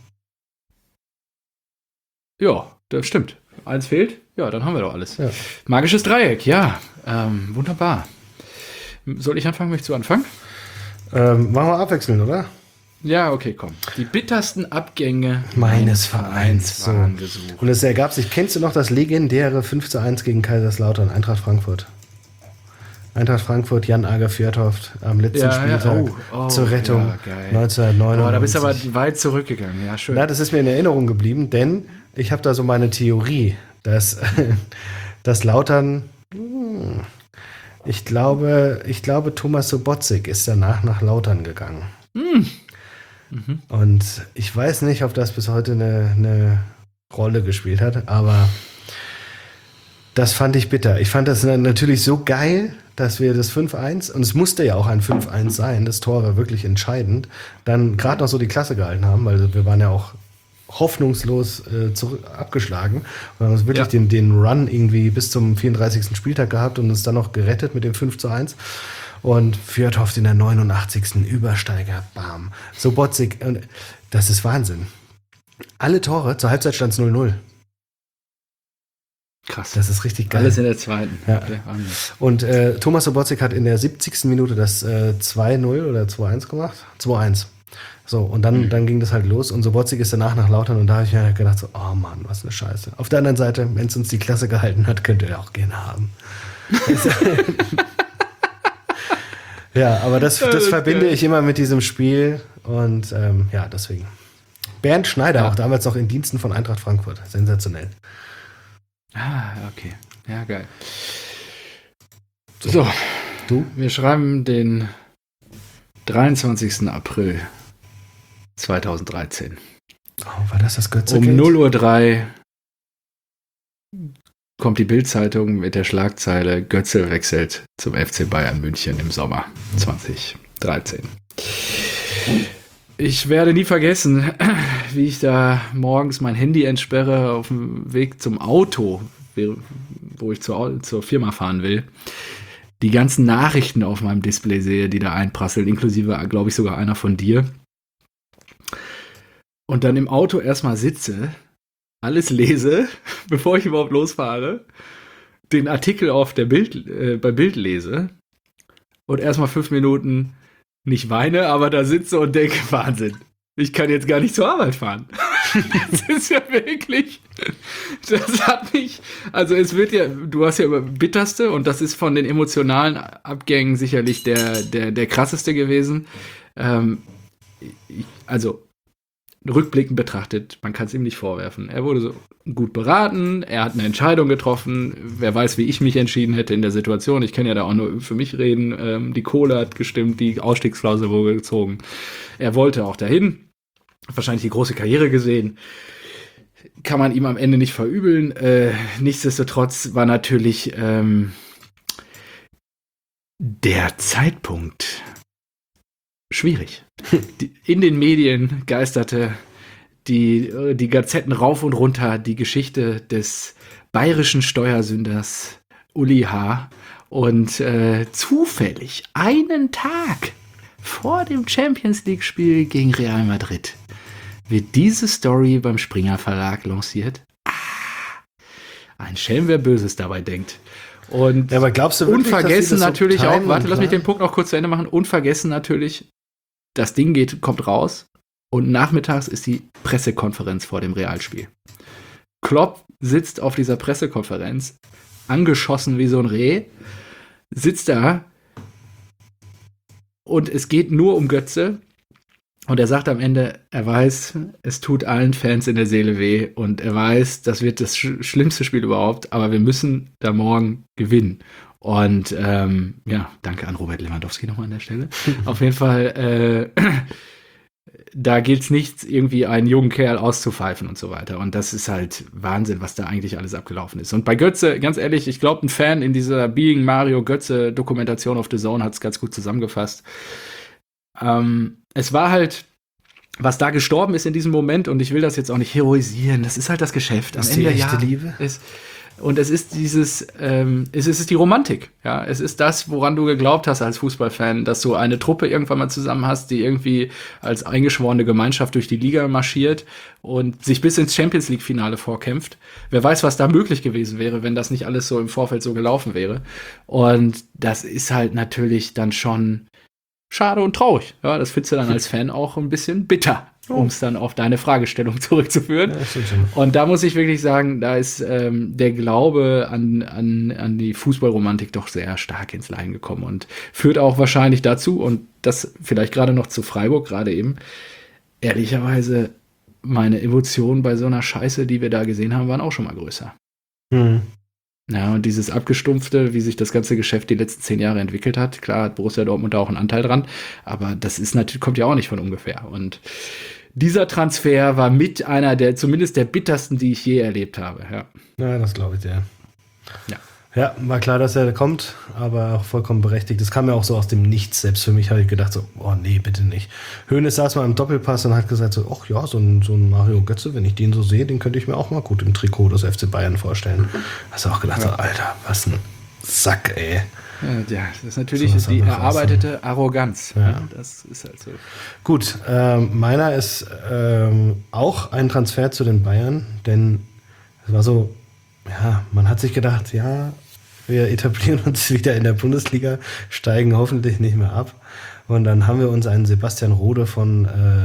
Ja, das stimmt. Eins fehlt? Ja, dann haben wir doch alles. Ja. Magisches Dreieck, ja. Wunderbar. Soll ich anfangen? Möchtest du anfangen? Machen wir abwechseln, oder? Ja, okay, komm. Die bittersten Abgänge meines Vereins waren gesucht. Und es ergab sich, kennst du noch das legendäre 5:1 gegen Kaiserslautern, Eintracht Frankfurt? Eintracht Frankfurt, Jan Ager Fjordhoft am letzten Spieltag zur Rettung 1999. Da bist du aber weit zurückgegangen, ja, schön. Na, das ist mir in Erinnerung geblieben, denn ich habe da so meine Theorie, dass Lautern, ich glaube, Thomas Sobotzig ist danach nach Lautern gegangen. Und ich weiß nicht, ob das bis heute eine Rolle gespielt hat, aber das fand ich bitter. Ich fand das natürlich so geil, dass wir das 5:1, und es musste ja auch ein 5:1 sein, das Tor war wirklich entscheidend, dann gerade noch so die Klasse gehalten haben, weil wir waren ja auch hoffnungslos abgeschlagen und haben uns wirklich den Run irgendwie bis zum 34. Spieltag gehabt und uns dann noch gerettet mit dem 5:1. Und Fjordhoft in der 89. Übersteiger, bam. Sobotzig, das ist Wahnsinn. Alle Tore, zur Halbzeit stand es 0:0. Krass. Das ist richtig geil. Alles in der zweiten. Ja. Okay. Und Thomas Sobotzig hat in der 70. Minute das 2:0 oder 2:1 gemacht. 2:1. So, und dann ging das halt los und Sobotzig ist danach nach Lautern und da habe ich mir gedacht so, oh Mann, was eine Scheiße. Auf der anderen Seite, wenn es uns die Klasse gehalten hat, könnt ihr auch gerne haben. Ja, aber das verbinde ich immer mit diesem Spiel und ja, deswegen. Bernd Schneider, auch damals noch in Diensten von Eintracht Frankfurt. Sensationell. Ah, okay. Ja, geil. So, wir schreiben den 23. April 2013. Oh, war das Götze? Um 0:03 Uhr kommt die Bild-Zeitung mit der Schlagzeile: Götze wechselt zum FC Bayern München im Sommer 2013. Ich werde nie vergessen, wie ich da morgens mein Handy entsperre auf dem Weg zum Auto, wo ich zur Firma fahren will, die ganzen Nachrichten auf meinem Display sehe, die da einprasseln, inklusive, glaube ich, sogar einer von dir. Und dann im Auto erstmal sitze, alles lese, bevor ich überhaupt losfahre, den Artikel bei Bild lese und erstmal 5 Minuten nicht weine, aber da sitze und denke, Wahnsinn, ich kann jetzt gar nicht zur Arbeit fahren. Das ist ja wirklich, das hat mich, also es wird ja, du hast ja über Bitterste und das ist von den emotionalen Abgängen sicherlich der krasseste gewesen. Also rückblickend betrachtet, man kann es ihm nicht vorwerfen. Er wurde so gut beraten, er hat eine Entscheidung getroffen, wer weiß, wie ich mich entschieden hätte in der Situation. Ich kann ja da auch nur für mich reden. Die Kohle hat gestimmt, die Ausstiegsklausel wurde gezogen. Er wollte auch dahin, hat wahrscheinlich die große Karriere gesehen. Kann man ihm am Ende nicht verübeln. Nichtsdestotrotz war natürlich der Zeitpunkt schwierig. In den Medien geisterte die Gazetten rauf und runter die Geschichte des bayerischen Steuersünders Uli H. Und zufällig einen Tag vor dem Champions-League-Spiel gegen Real Madrid wird diese Story beim Springer Verlag lanciert. Ein Schelm, wer Böses dabei denkt. Und ja, aber glaubst du wirklich, unvergessen dass natürlich so auch, warte, lass mich den Punkt noch kurz zu Ende machen, unvergessen natürlich, das Ding kommt raus und nachmittags ist die Pressekonferenz vor dem Realspiel. Klopp sitzt auf dieser Pressekonferenz, angeschossen wie so ein Reh, sitzt da und es geht nur um Götze und er sagt am Ende, er weiß, es tut allen Fans in der Seele weh und er weiß, das wird das schlimmste Spiel überhaupt, aber wir müssen da morgen gewinnen. Und ja, danke an Robert Lewandowski nochmal an der Stelle. Auf jeden Fall, da gilt es nicht, irgendwie einen jungen Kerl auszupfeifen und so weiter. Und das ist halt Wahnsinn, was da eigentlich alles abgelaufen ist. Und bei Götze, ganz ehrlich, ich glaube, ein Fan in dieser Being Mario Götze Dokumentation auf The Zone hat es ganz gut zusammengefasst. Es war halt, was da gestorben ist in diesem Moment, und ich will das jetzt auch nicht heroisieren, das ist halt das Geschäft. Am Ende der Liebe. Und es ist es ist die Romantik, ja. Es ist das, woran du geglaubt hast als Fußballfan, dass du eine Truppe irgendwann mal zusammen hast, die irgendwie als eingeschworene Gemeinschaft durch die Liga marschiert und sich bis ins Champions-League-Finale vorkämpft. Wer weiß, was da möglich gewesen wäre, wenn das nicht alles so im Vorfeld so gelaufen wäre. Und das ist halt natürlich dann schon schade und traurig. Ja, das findest du dann als Fan auch ein bisschen bitter, um es dann auf deine Fragestellung zurückzuführen. Ja, und da muss ich wirklich sagen, da ist der Glaube an die Fußballromantik doch sehr stark ins Leiden gekommen und führt auch wahrscheinlich dazu, und das vielleicht gerade noch zu Freiburg, gerade eben, ehrlicherweise, meine Emotionen bei so einer Scheiße, die wir da gesehen haben, waren auch schon mal größer. Mhm. Ja, und dieses Abgestumpfte, wie sich das ganze Geschäft die letzten 10 Jahre entwickelt hat, klar hat Borussia Dortmund da auch einen Anteil dran, aber das ist natürlich, kommt ja auch nicht von ungefähr. Und dieser Transfer war mit einer zumindest der bittersten, die ich je erlebt habe. Ja, das glaube ich dir. Ja, war klar, dass er kommt, aber auch vollkommen berechtigt. Das kam ja auch so aus dem Nichts. Selbst für mich habe ich gedacht so, oh nee, bitte nicht. Hoeneß saß mal im Doppelpass und hat gesagt so, ach ja, so ein Mario Götze, wenn ich den so sehe, den könnte ich mir auch mal gut im Trikot des FC Bayern vorstellen. Hast du auch gedacht so, Alter, was ein Sack, ey. Ja, das ist natürlich so die erarbeitete Arroganz. Ja. Das ist halt so. Gut, meiner ist auch ein Transfer zu den Bayern, denn es war so, ja, man hat sich gedacht, ja, wir etablieren uns wieder in der Bundesliga, steigen hoffentlich nicht mehr ab. Und dann haben wir uns einen Sebastian Rode von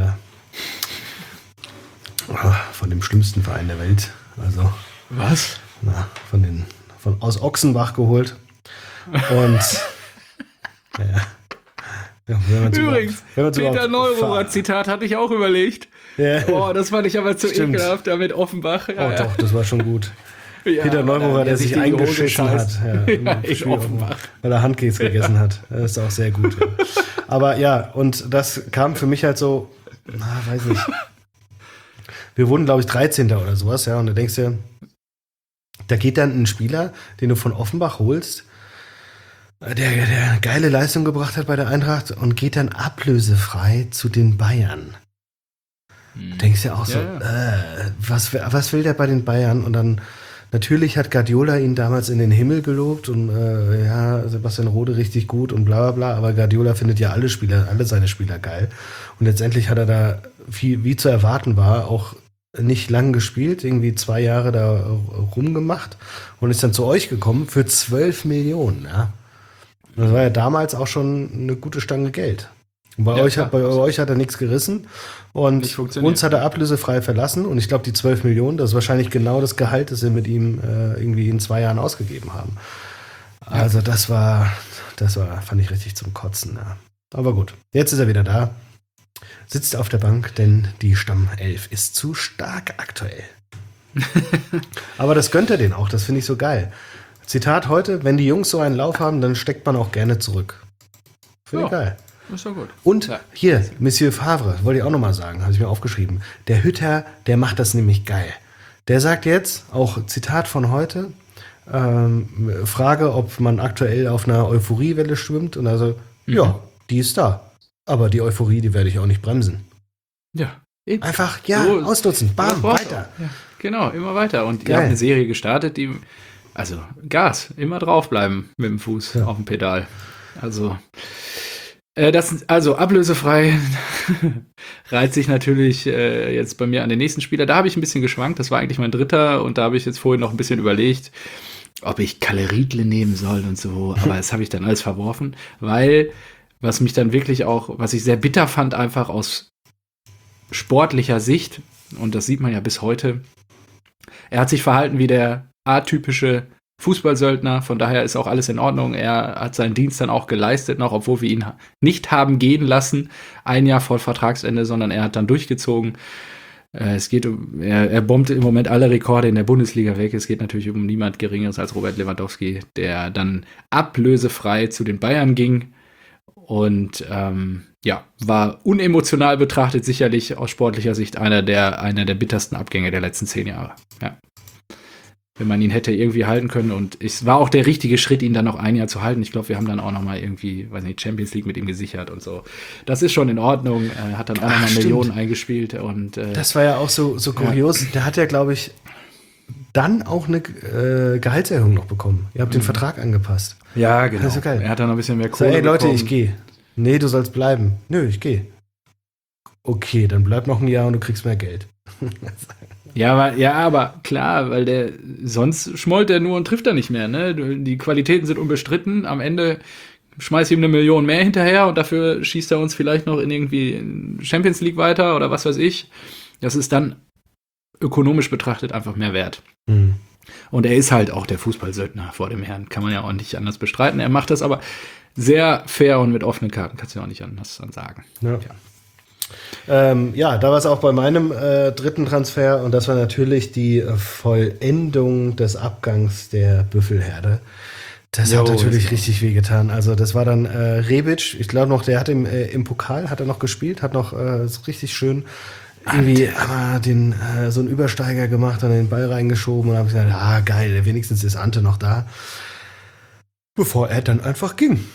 dem schlimmsten Verein der Welt, also Was? aus Ochsenbach geholt. Und Übrigens, Peter Neururer Zitat hatte ich auch überlegt. Ja. Boah, das fand ich aber zu Stimmt. ekelhaft, da mit Offenbach. Oh doch, das war schon gut. Ja, Peter Neururer, der sich eingeschissen hat. In Offenbach. Weil er Handkeks gegessen hat. Das ist auch sehr gut. Ja. Aber ja, und das kam für mich halt so, weiß nicht. Wir wurden, glaube ich, 13. oder sowas, ja. Und da denkst du, da geht dann ein Spieler, den du von Offenbach holst, der geile Leistung gebracht hat bei der Eintracht und geht dann ablösefrei zu den Bayern. Du denkst ja auch so, was will der bei den Bayern? Und dann, natürlich hat Guardiola ihn damals in den Himmel gelobt und Sebastian Rode richtig gut und bla bla bla, aber Guardiola findet ja alle seine Spieler geil. Und letztendlich hat er da, wie zu erwarten war, auch nicht lang gespielt, irgendwie 2 Jahre da rumgemacht und ist dann zu euch gekommen für 12 Millionen, ja. Das war ja damals auch schon eine gute Stange Geld. Und bei euch hat er nichts gerissen und uns hat er ablösefrei verlassen und ich glaube, die 12 Millionen, das ist wahrscheinlich genau das Gehalt, das wir mit ihm irgendwie in 2 Jahren ausgegeben haben. Also das fand ich richtig zum Kotzen. Ja. Aber gut, jetzt ist er wieder da, sitzt auf der Bank, denn die Stammelf ist zu stark aktuell. Aber das gönnt er denen auch, das finde ich so geil. Zitat heute, wenn die Jungs so einen Lauf haben, dann steckt man auch gerne zurück. Finde ich geil. Ist doch gut. Und hier, Monsieur Favre, wollte ich auch nochmal sagen, habe ich mir aufgeschrieben. Der Hütter, der macht das nämlich geil. Der sagt jetzt, auch Zitat von heute, Frage, ob man aktuell auf einer Euphoriewelle schwimmt. Und also, ja, die ist da. Aber die Euphorie, die werde ich auch nicht bremsen. Ja. Eben. Einfach, ausnutzen. Bam, weiter. Ja, genau, immer weiter. Und ihr habt eine Serie gestartet, die... Also Gas, immer draufbleiben mit dem Fuß auf dem Pedal. Also ablösefrei reiht sich natürlich jetzt bei mir an den nächsten Spieler. Da habe ich ein bisschen geschwankt, das war eigentlich mein dritter und da habe ich jetzt vorhin noch ein bisschen überlegt, ob ich Kalle Riedle nehmen soll und so, aber das habe ich dann alles verworfen, weil was mich dann wirklich auch, was ich sehr bitter fand, einfach aus sportlicher Sicht, und das sieht man ja bis heute, er hat sich verhalten wie der atypische Fußballsöldner, von daher ist auch alles in Ordnung. Er hat seinen Dienst dann auch geleistet noch, obwohl wir ihn nicht haben gehen lassen, 1 Jahr vor Vertragsende, sondern er hat dann durchgezogen. Er bombt im Moment alle Rekorde in der Bundesliga weg. Es geht natürlich um niemand Geringeres als Robert Lewandowski, der dann ablösefrei zu den Bayern ging und war unemotional betrachtet sicherlich aus sportlicher Sicht einer der bittersten Abgänge der letzten 10 Jahre. Ja. Wenn man ihn hätte irgendwie halten können. Und es war auch der richtige Schritt, ihn dann noch 1 Jahr zu halten. Ich glaube, wir haben dann auch noch mal irgendwie, Champions League mit ihm gesichert und so. Das ist schon in Ordnung. Er hat dann auch noch mal Millionen eingespielt. Und, das war ja auch so kurios. Ja. Der hat ja, glaube ich, dann auch eine Gehaltserhöhung noch bekommen. Ihr habt den Vertrag angepasst. Ja, genau. Das ist so geil. Er hat dann noch ein bisschen mehr Kohle bekommen. Leute, bekommen. Ich gehe. Nee, du sollst bleiben. Nö, ich gehe. Okay, dann bleib noch 1 Jahr und du kriegst mehr Geld. Aber klar, weil sonst schmollt er nur und trifft er nicht mehr, ne? Die Qualitäten sind unbestritten. Am Ende schmeißt ihm 1 Million mehr hinterher und dafür schießt er uns vielleicht noch in irgendwie Champions League weiter oder was weiß ich. Das ist dann ökonomisch betrachtet einfach mehr wert. Mhm. Und er ist halt auch der Fußballsöldner vor dem Herrn. Kann man ja auch nicht anders bestreiten. Er macht das aber sehr fair und mit offenen Karten. Kannst du ja auch nicht anders sagen. Ja. Da war es auch bei meinem dritten Transfer und das war natürlich die Vollendung des Abgangs der Büffelherde. Das hat natürlich richtig wehgetan. Also das war dann Rebic, ich glaube noch, der hat im Pokal hat er noch gespielt, hat noch richtig schön irgendwie so einen Übersteiger gemacht und den Ball reingeschoben und habe gesagt, geil, wenigstens ist Ante noch da. Bevor er dann einfach ging.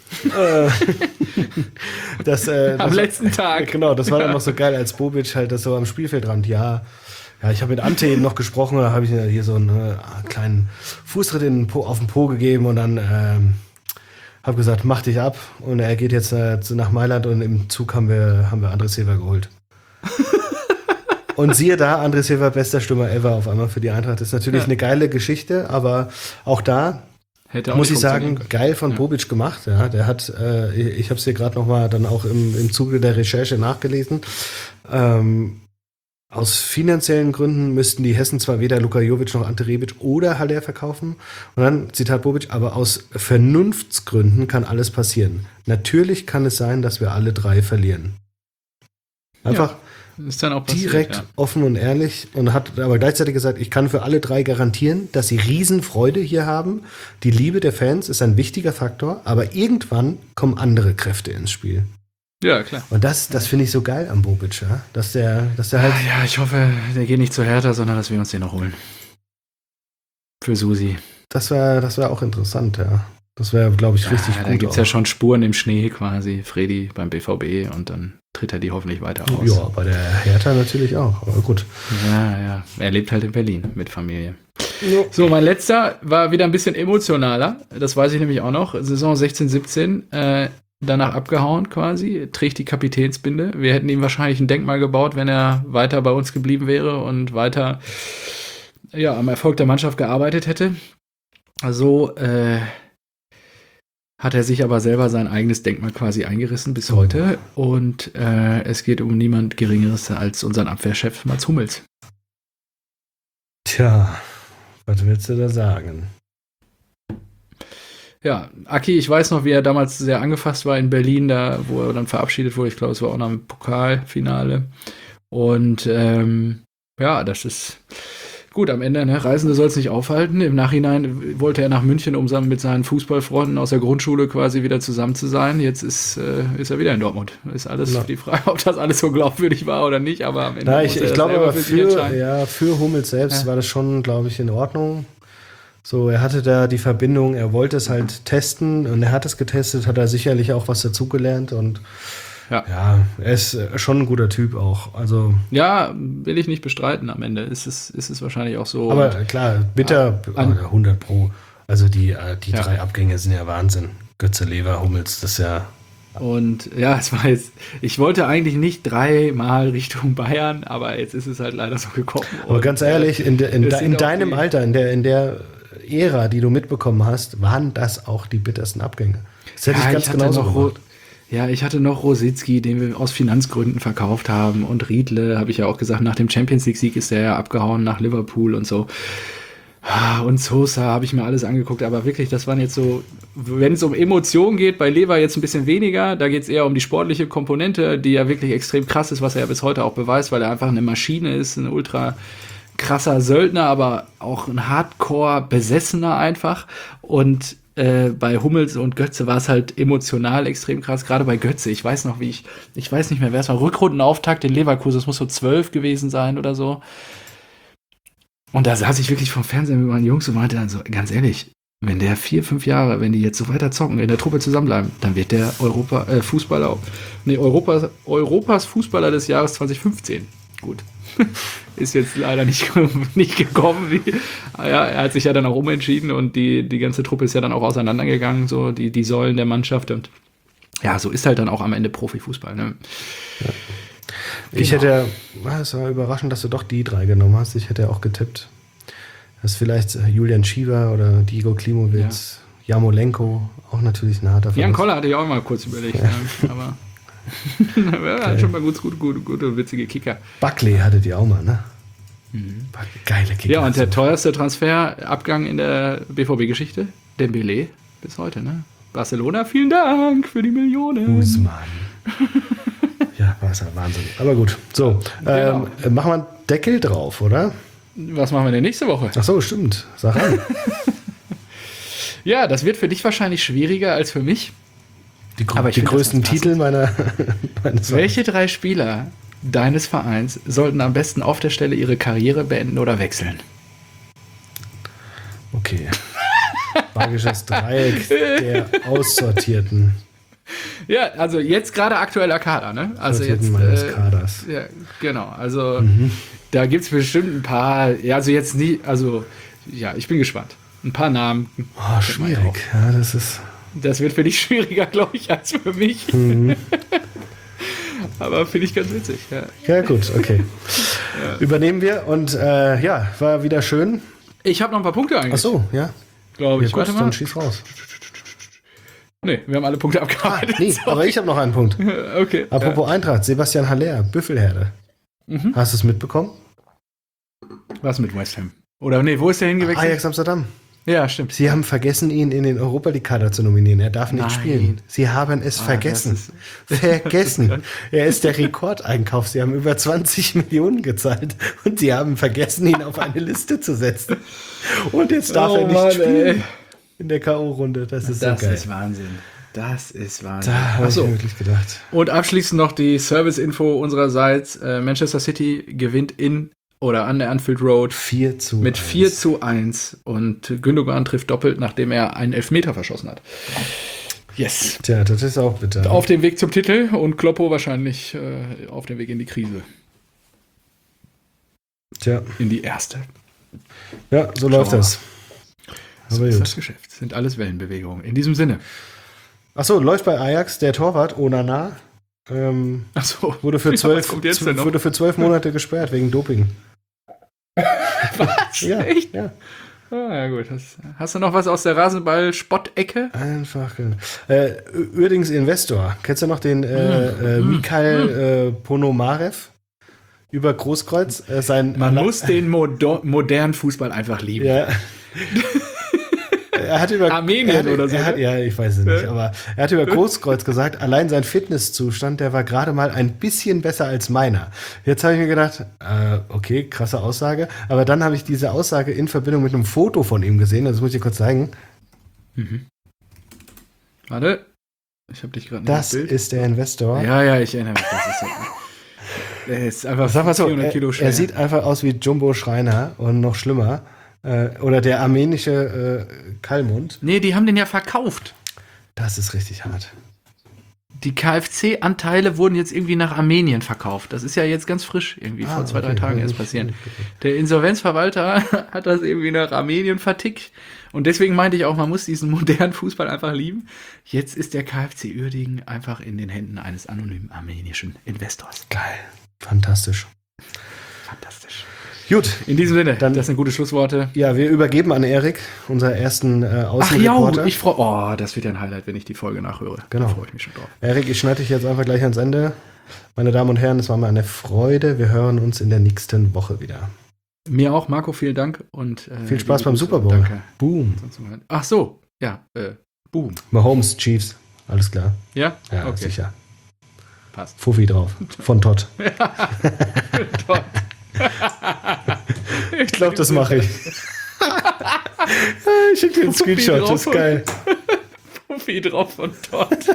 Am letzten Tag. Genau, das war dann noch so geil, als Bobic halt das so am Spielfeldrand, ja, ich habe mit Ante eben noch gesprochen, da habe ich hier so einen kleinen Fußtritt auf den Po gegeben und dann habe gesagt, mach dich ab und er geht jetzt nach Mailand und im Zug haben wir André Silva geholt. Und siehe da, André Silva, bester Stürmer ever auf einmal für die Eintracht. Das ist natürlich eine geile Geschichte, aber auch da Hätte auch Muss ich nicht sagen, funktionieren geil von Bobic gemacht. Ja, der hat, ich habe es hier gerade nochmal dann auch im Zuge der Recherche nachgelesen. Aus finanziellen Gründen müssten die Hessen zwar weder Luka Jovic noch Ante Rebic oder Haller verkaufen. Und dann, Zitat Bobic, aber aus Vernunftsgründen kann alles passieren. Natürlich kann es sein, dass wir alle 3 verlieren. Einfach ist dann auch passiert, direkt offen und ehrlich und hat aber gleichzeitig gesagt, ich kann für alle 3 garantieren, dass sie Riesenfreude hier haben. Die Liebe der Fans ist ein wichtiger Faktor, aber irgendwann kommen andere Kräfte ins Spiel. Ja, klar. Und das finde ich so geil am Bobic, ja? Dass der halt. Ja, ich hoffe, der geht nicht zu Hertha, sondern dass wir uns den noch holen. Für Susi. Das wär auch interessant, ja. Das wäre, glaube ich, richtig gut. Da gibt es ja schon Spuren im Schnee quasi, Fredi beim BVB und dann tritt er die hoffentlich weiter aus. Ja, bei der Hertha natürlich auch, aber gut. Ja. Er lebt halt in Berlin mit Familie. Ja. So, mein letzter war wieder ein bisschen emotionaler. Das weiß ich nämlich auch noch. Saison 16, 17. Danach abgehauen quasi, trägt die Kapitänsbinde. Wir hätten ihm wahrscheinlich ein Denkmal gebaut, wenn er weiter bei uns geblieben wäre und weiter am Erfolg der Mannschaft gearbeitet hätte. Also hat er sich aber selber sein eigenes Denkmal quasi eingerissen bis heute. Und es geht um niemand Geringeres als unseren Abwehrchef Mats Hummels. Tja, was willst du da sagen? Ja, Aki, ich weiß noch, wie er damals sehr angefasst war in Berlin, da wo er dann verabschiedet wurde. Ich glaube, es war auch nach dem Pokalfinale. Und das ist gut am Ende. Ne? Reisende soll es nicht aufhalten. Im Nachhinein wollte er nach München, um mit seinen Fußballfreunden aus der Grundschule quasi wieder zusammen zu sein. Jetzt ist er wieder in Dortmund. Ist alles die Frage, ob das alles so glaubwürdig war oder nicht. Aber am Ende ich glaube aber für Hummels selbst war das schon, glaube ich, in Ordnung. So, er hatte da die Verbindung, er wollte es halt testen und er hat es getestet, hat er sicherlich auch was dazugelernt und er ist schon ein guter Typ auch. Also ja, will ich nicht bestreiten am Ende. Ist es wahrscheinlich auch so. Aber klar, bitter, 100 Pro. Also die 3 Abgänge sind ja Wahnsinn. Götze, Lever, Hummels, das ist ja. Und es war jetzt, ich wollte eigentlich nicht 3-mal Richtung Bayern, aber jetzt ist es halt leider so gekommen. Aber ganz ehrlich, in deinem Alter, in der Ära, die du mitbekommen hast, waren das auch die bittersten Abgänge. Das hätte ich ganz genauso gemacht. Ja, ich hatte noch Rositzky, den wir aus Finanzgründen verkauft haben, und Riedle, habe ich ja auch gesagt, nach dem Champions-League-Sieg ist der ja abgehauen nach Liverpool und so. Und Sosa habe ich mir alles angeguckt, aber wirklich, das waren jetzt so, wenn es um Emotionen geht, bei Lever jetzt ein bisschen weniger, da geht es eher um die sportliche Komponente, die ja wirklich extrem krass ist, was er ja bis heute auch beweist, weil er einfach eine Maschine ist, ein ultra krasser Söldner, aber auch ein Hardcore-Besessener einfach. Und bei Hummels und Götze war es halt emotional extrem krass. Gerade bei Götze, ich weiß noch, ich weiß nicht mehr, wer es war, Rückrundenauftakt in Leverkusen, es muss so 12 gewesen sein oder so. Und da saß ich wirklich vom Fernsehen mit meinen Jungs und meinte dann so, ganz ehrlich, wenn der 4-5 Jahre, wenn die jetzt so weiter zocken, in der Truppe zusammenbleiben, dann wird der Europas Fußballer des Jahres 2015. Gut. Ist jetzt leider nicht gekommen. Er hat sich ja dann auch umentschieden und die ganze Truppe ist ja dann auch auseinandergegangen, so die Säulen der Mannschaft. Und ja, so ist halt dann auch am Ende Profifußball. Ne? Ja. Ich hätte, es war überraschend, dass du doch die 3 genommen hast. Ich hätte auch getippt, dass vielleicht Julian Schieber oder Diego Klimowitz, Jarmolenko, auch natürlich ein harter Verlust. Jan Koller hatte ich auch mal kurz überlegt, aber er hat schon mal gute, witzige Kicker. Buckley hattet ihr auch mal, ne? Geile Kicker. Ja, und der teuerste Transferabgang in der BVB-Geschichte, Dembélé, bis heute, ne? Barcelona, vielen Dank für die Millionen. Usman. Ja, war ja Wahnsinn. Aber gut. So, machen wir einen Deckel drauf, oder? Was machen wir denn nächste Woche? Ach so, stimmt. Sag an. Ja, das wird für dich wahrscheinlich schwieriger als für mich. Die größten Titel meines Welche 3 Spieler deines Vereins sollten am besten auf der Stelle ihre Karriere beenden oder wechseln? Okay. Magisches Dreieck der Aussortierten. Ja, also jetzt gerade aktueller Kader, ne? Also jetzt meines Kaders. Ja, genau. Also da gibt es bestimmt ein paar, also jetzt nie, also ja, ich bin gespannt. Ein paar Namen. Oh, schwierig. Ja, das wird für dich schwieriger, glaube ich, als für mich. Aber finde ich ganz witzig. Ja gut, okay. Übernehmen wir und war wieder schön. Ich habe noch ein paar Punkte eigentlich. Ach so, ja. glaube ich. Ja, gut, Warte mal. dann schieß raus. Nee, wir haben alle Punkte abgearbeitet. Nee, aber ich habe noch einen Punkt. Okay. Apropos Eintracht, Sebastian Haller, Büffelherde. Hast du es mitbekommen? Was mit West Ham? Oder nee, wo ist der hingewechselt? Ajax Amsterdam. Ja, stimmt. Sie haben vergessen, ihn in den Europa League-Kader zu nominieren. Er darf nicht Nein. spielen. Sie haben es vergessen. Vergessen. Er ist der Rekordeinkauf. Sie haben über 20 Millionen gezahlt und sie haben vergessen, ihn auf eine Liste zu setzen. Und jetzt darf er nicht spielen in der K.O.-Runde. Das ist so geil. Das ist Wahnsinn. Das ist Wahnsinn. Da habe ich wirklich gedacht. Und abschließend noch die Service-Info unsererseits. Manchester City gewinnt an der Anfield Road 4:1. mit 4:1 und Gündogan trifft doppelt, nachdem er einen Elfmeter verschossen hat. Yes. Tja, das ist auch bitter. Auf dem Weg zum Titel und Kloppo wahrscheinlich auf dem Weg in die Krise. Tja. In die erste. Ja, so läuft das. So Aber ist gut. das Geschäft. Sind alles Wellenbewegungen. In diesem Sinne. Achso, läuft bei Ajax der Torwart Onana. Achso. Wurde für Was kommt jetzt denn noch? 12 Monate gesperrt wegen Doping. Was? Ja, Echt? ja. Ah, ja gut. Hast du noch was aus der Rasenball-Spottecke? Einfach. Uerdings Investor. Kennst du noch den Mikhail Ponomarev? Über Großkreuz. Man muss den modernen Fußball einfach lieben. Ja. Er hat über Armenien oder so, ne? Ja, ich weiß es nicht, aber er hat über Großkreuz gesagt, allein sein Fitnesszustand, der war gerade mal ein bisschen besser als meiner. Jetzt habe ich mir gedacht, okay, krasse Aussage, aber dann habe ich diese Aussage in Verbindung mit einem Foto von ihm gesehen, das muss ich dir kurz zeigen. Warte, ich habe dich gerade nicht Das im Bild. ist der Investor. Ja, ich erinnere mich. Der ist einfach Sag mal so, 400 Kilo schwer. er sieht einfach aus wie Jumbo Schreiner und noch schlimmer. Oder der armenische Kalmund. Nee, die haben den ja verkauft. Das ist richtig hart. Die KFC-Anteile wurden jetzt irgendwie nach Armenien verkauft. Das ist ja jetzt ganz frisch, irgendwie vor 2-3 Tagen erst passiert. Der Insolvenzverwalter hat das irgendwie nach Armenien vertickt. Und deswegen meinte ich auch, man muss diesen modernen Fußball einfach lieben. Jetzt ist der KFC Uerdingen einfach in den Händen eines anonymen armenischen Investors. Geil. Fantastisch. Fantastisch. Gut. In diesem Sinne, das sind gute Schlussworte. Ja, wir übergeben an Erik, unser ersten Ach ja, Außenreporter. ich freue Oh, das wird ja ein Highlight, wenn ich die Folge nachhöre. Genau. Da freue ich mich schon drauf. Erik, ich schneide dich jetzt einfach gleich ans Ende. Meine Damen und Herren, es war mir eine Freude. Wir hören uns in der nächsten Woche wieder. Mir auch, Marco, vielen Dank. Und viel Spaß beim Super Bowl. Danke. Boom. Ach so, ja, boom. Mahomes, Chiefs, alles klar. Ja? Ja, Okay. sicher. Passt. Fuffi drauf, von Todd. Toll. Ich glaube, das mache ich. Ich schicke dir einen Fuffi Screenshot, drauf. das ist geil. Fuffi drauf von Todd.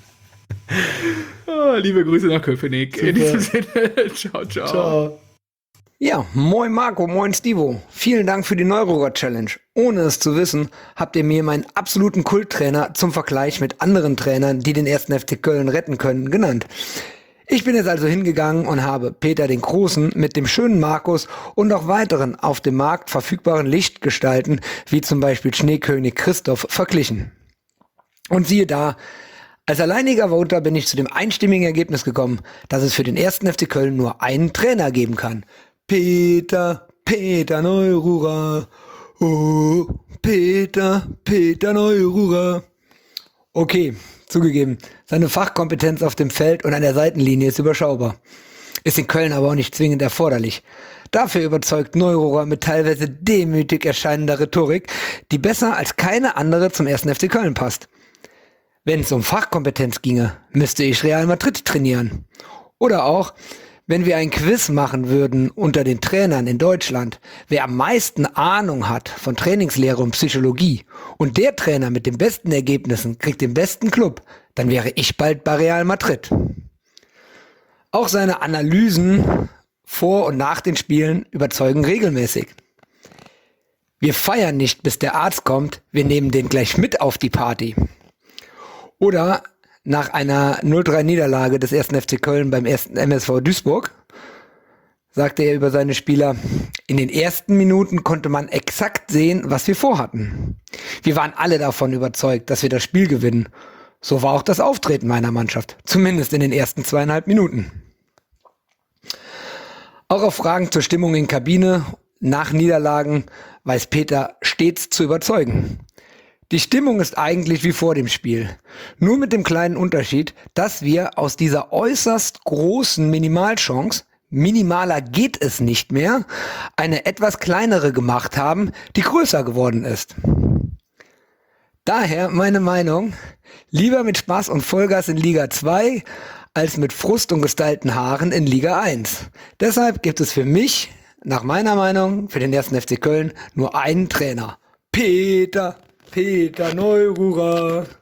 Liebe Grüße nach Köpenick. In diesem Sinne, ciao, ciao. Ciao. Ja, moin Marco, moin Stivo. Vielen Dank für die Neurorad-Challenge. Ohne es zu wissen, habt ihr mir meinen absoluten Kulttrainer zum Vergleich mit anderen Trainern, die den 1. FC Köln retten können, genannt. Ich bin jetzt also hingegangen und habe Peter den Großen mit dem schönen Markus und auch weiteren auf dem Markt verfügbaren Lichtgestalten, wie zum Beispiel Schneekönig Christoph, verglichen. Und siehe da, als alleiniger Voter bin ich zu dem einstimmigen Ergebnis gekommen, dass es für den 1. FC Köln nur einen Trainer geben kann. Peter Neururer. Oh, Peter Neururer. Okay, zugegeben, seine Fachkompetenz auf dem Feld und an der Seitenlinie ist überschaubar. Ist in Köln aber auch nicht zwingend erforderlich. Dafür überzeugt Neururer mit teilweise demütig erscheinender Rhetorik, die besser als keine andere zum 1. FC Köln passt. Wenn es um Fachkompetenz ginge, müsste ich Real Madrid trainieren. Oder auch, wenn wir ein Quiz machen würden unter den Trainern in Deutschland, wer am meisten Ahnung hat von Trainingslehre und Psychologie und der Trainer mit den besten Ergebnissen kriegt den besten Club, dann wäre ich bald bei Real Madrid. Auch seine Analysen vor und nach den Spielen überzeugen regelmäßig. Wir feiern nicht, bis der Arzt kommt, wir nehmen den gleich mit auf die Party. Oder nach einer 0-3-Niederlage des 1. FC Köln beim 1. MSV Duisburg sagte er über seine Spieler, in den ersten Minuten konnte man exakt sehen, was wir vorhatten. Wir waren alle davon überzeugt, dass wir das Spiel gewinnen. So war auch das Auftreten meiner Mannschaft, zumindest in den ersten 2,5 Minuten. Auch auf Fragen zur Stimmung in Kabine nach Niederlagen weiß Peter stets zu überzeugen. Die Stimmung ist eigentlich wie vor dem Spiel. Nur mit dem kleinen Unterschied, dass wir aus dieser äußerst großen Minimalchance, minimaler geht es nicht mehr, eine etwas kleinere gemacht haben, die größer geworden ist. Daher meine Meinung, lieber mit Spaß und Vollgas in Liga 2, als mit Frust und gestylten Haaren in Liga 1. Deshalb gibt es für mich, nach meiner Meinung, für den 1. FC Köln nur einen Trainer. Peter Neururer.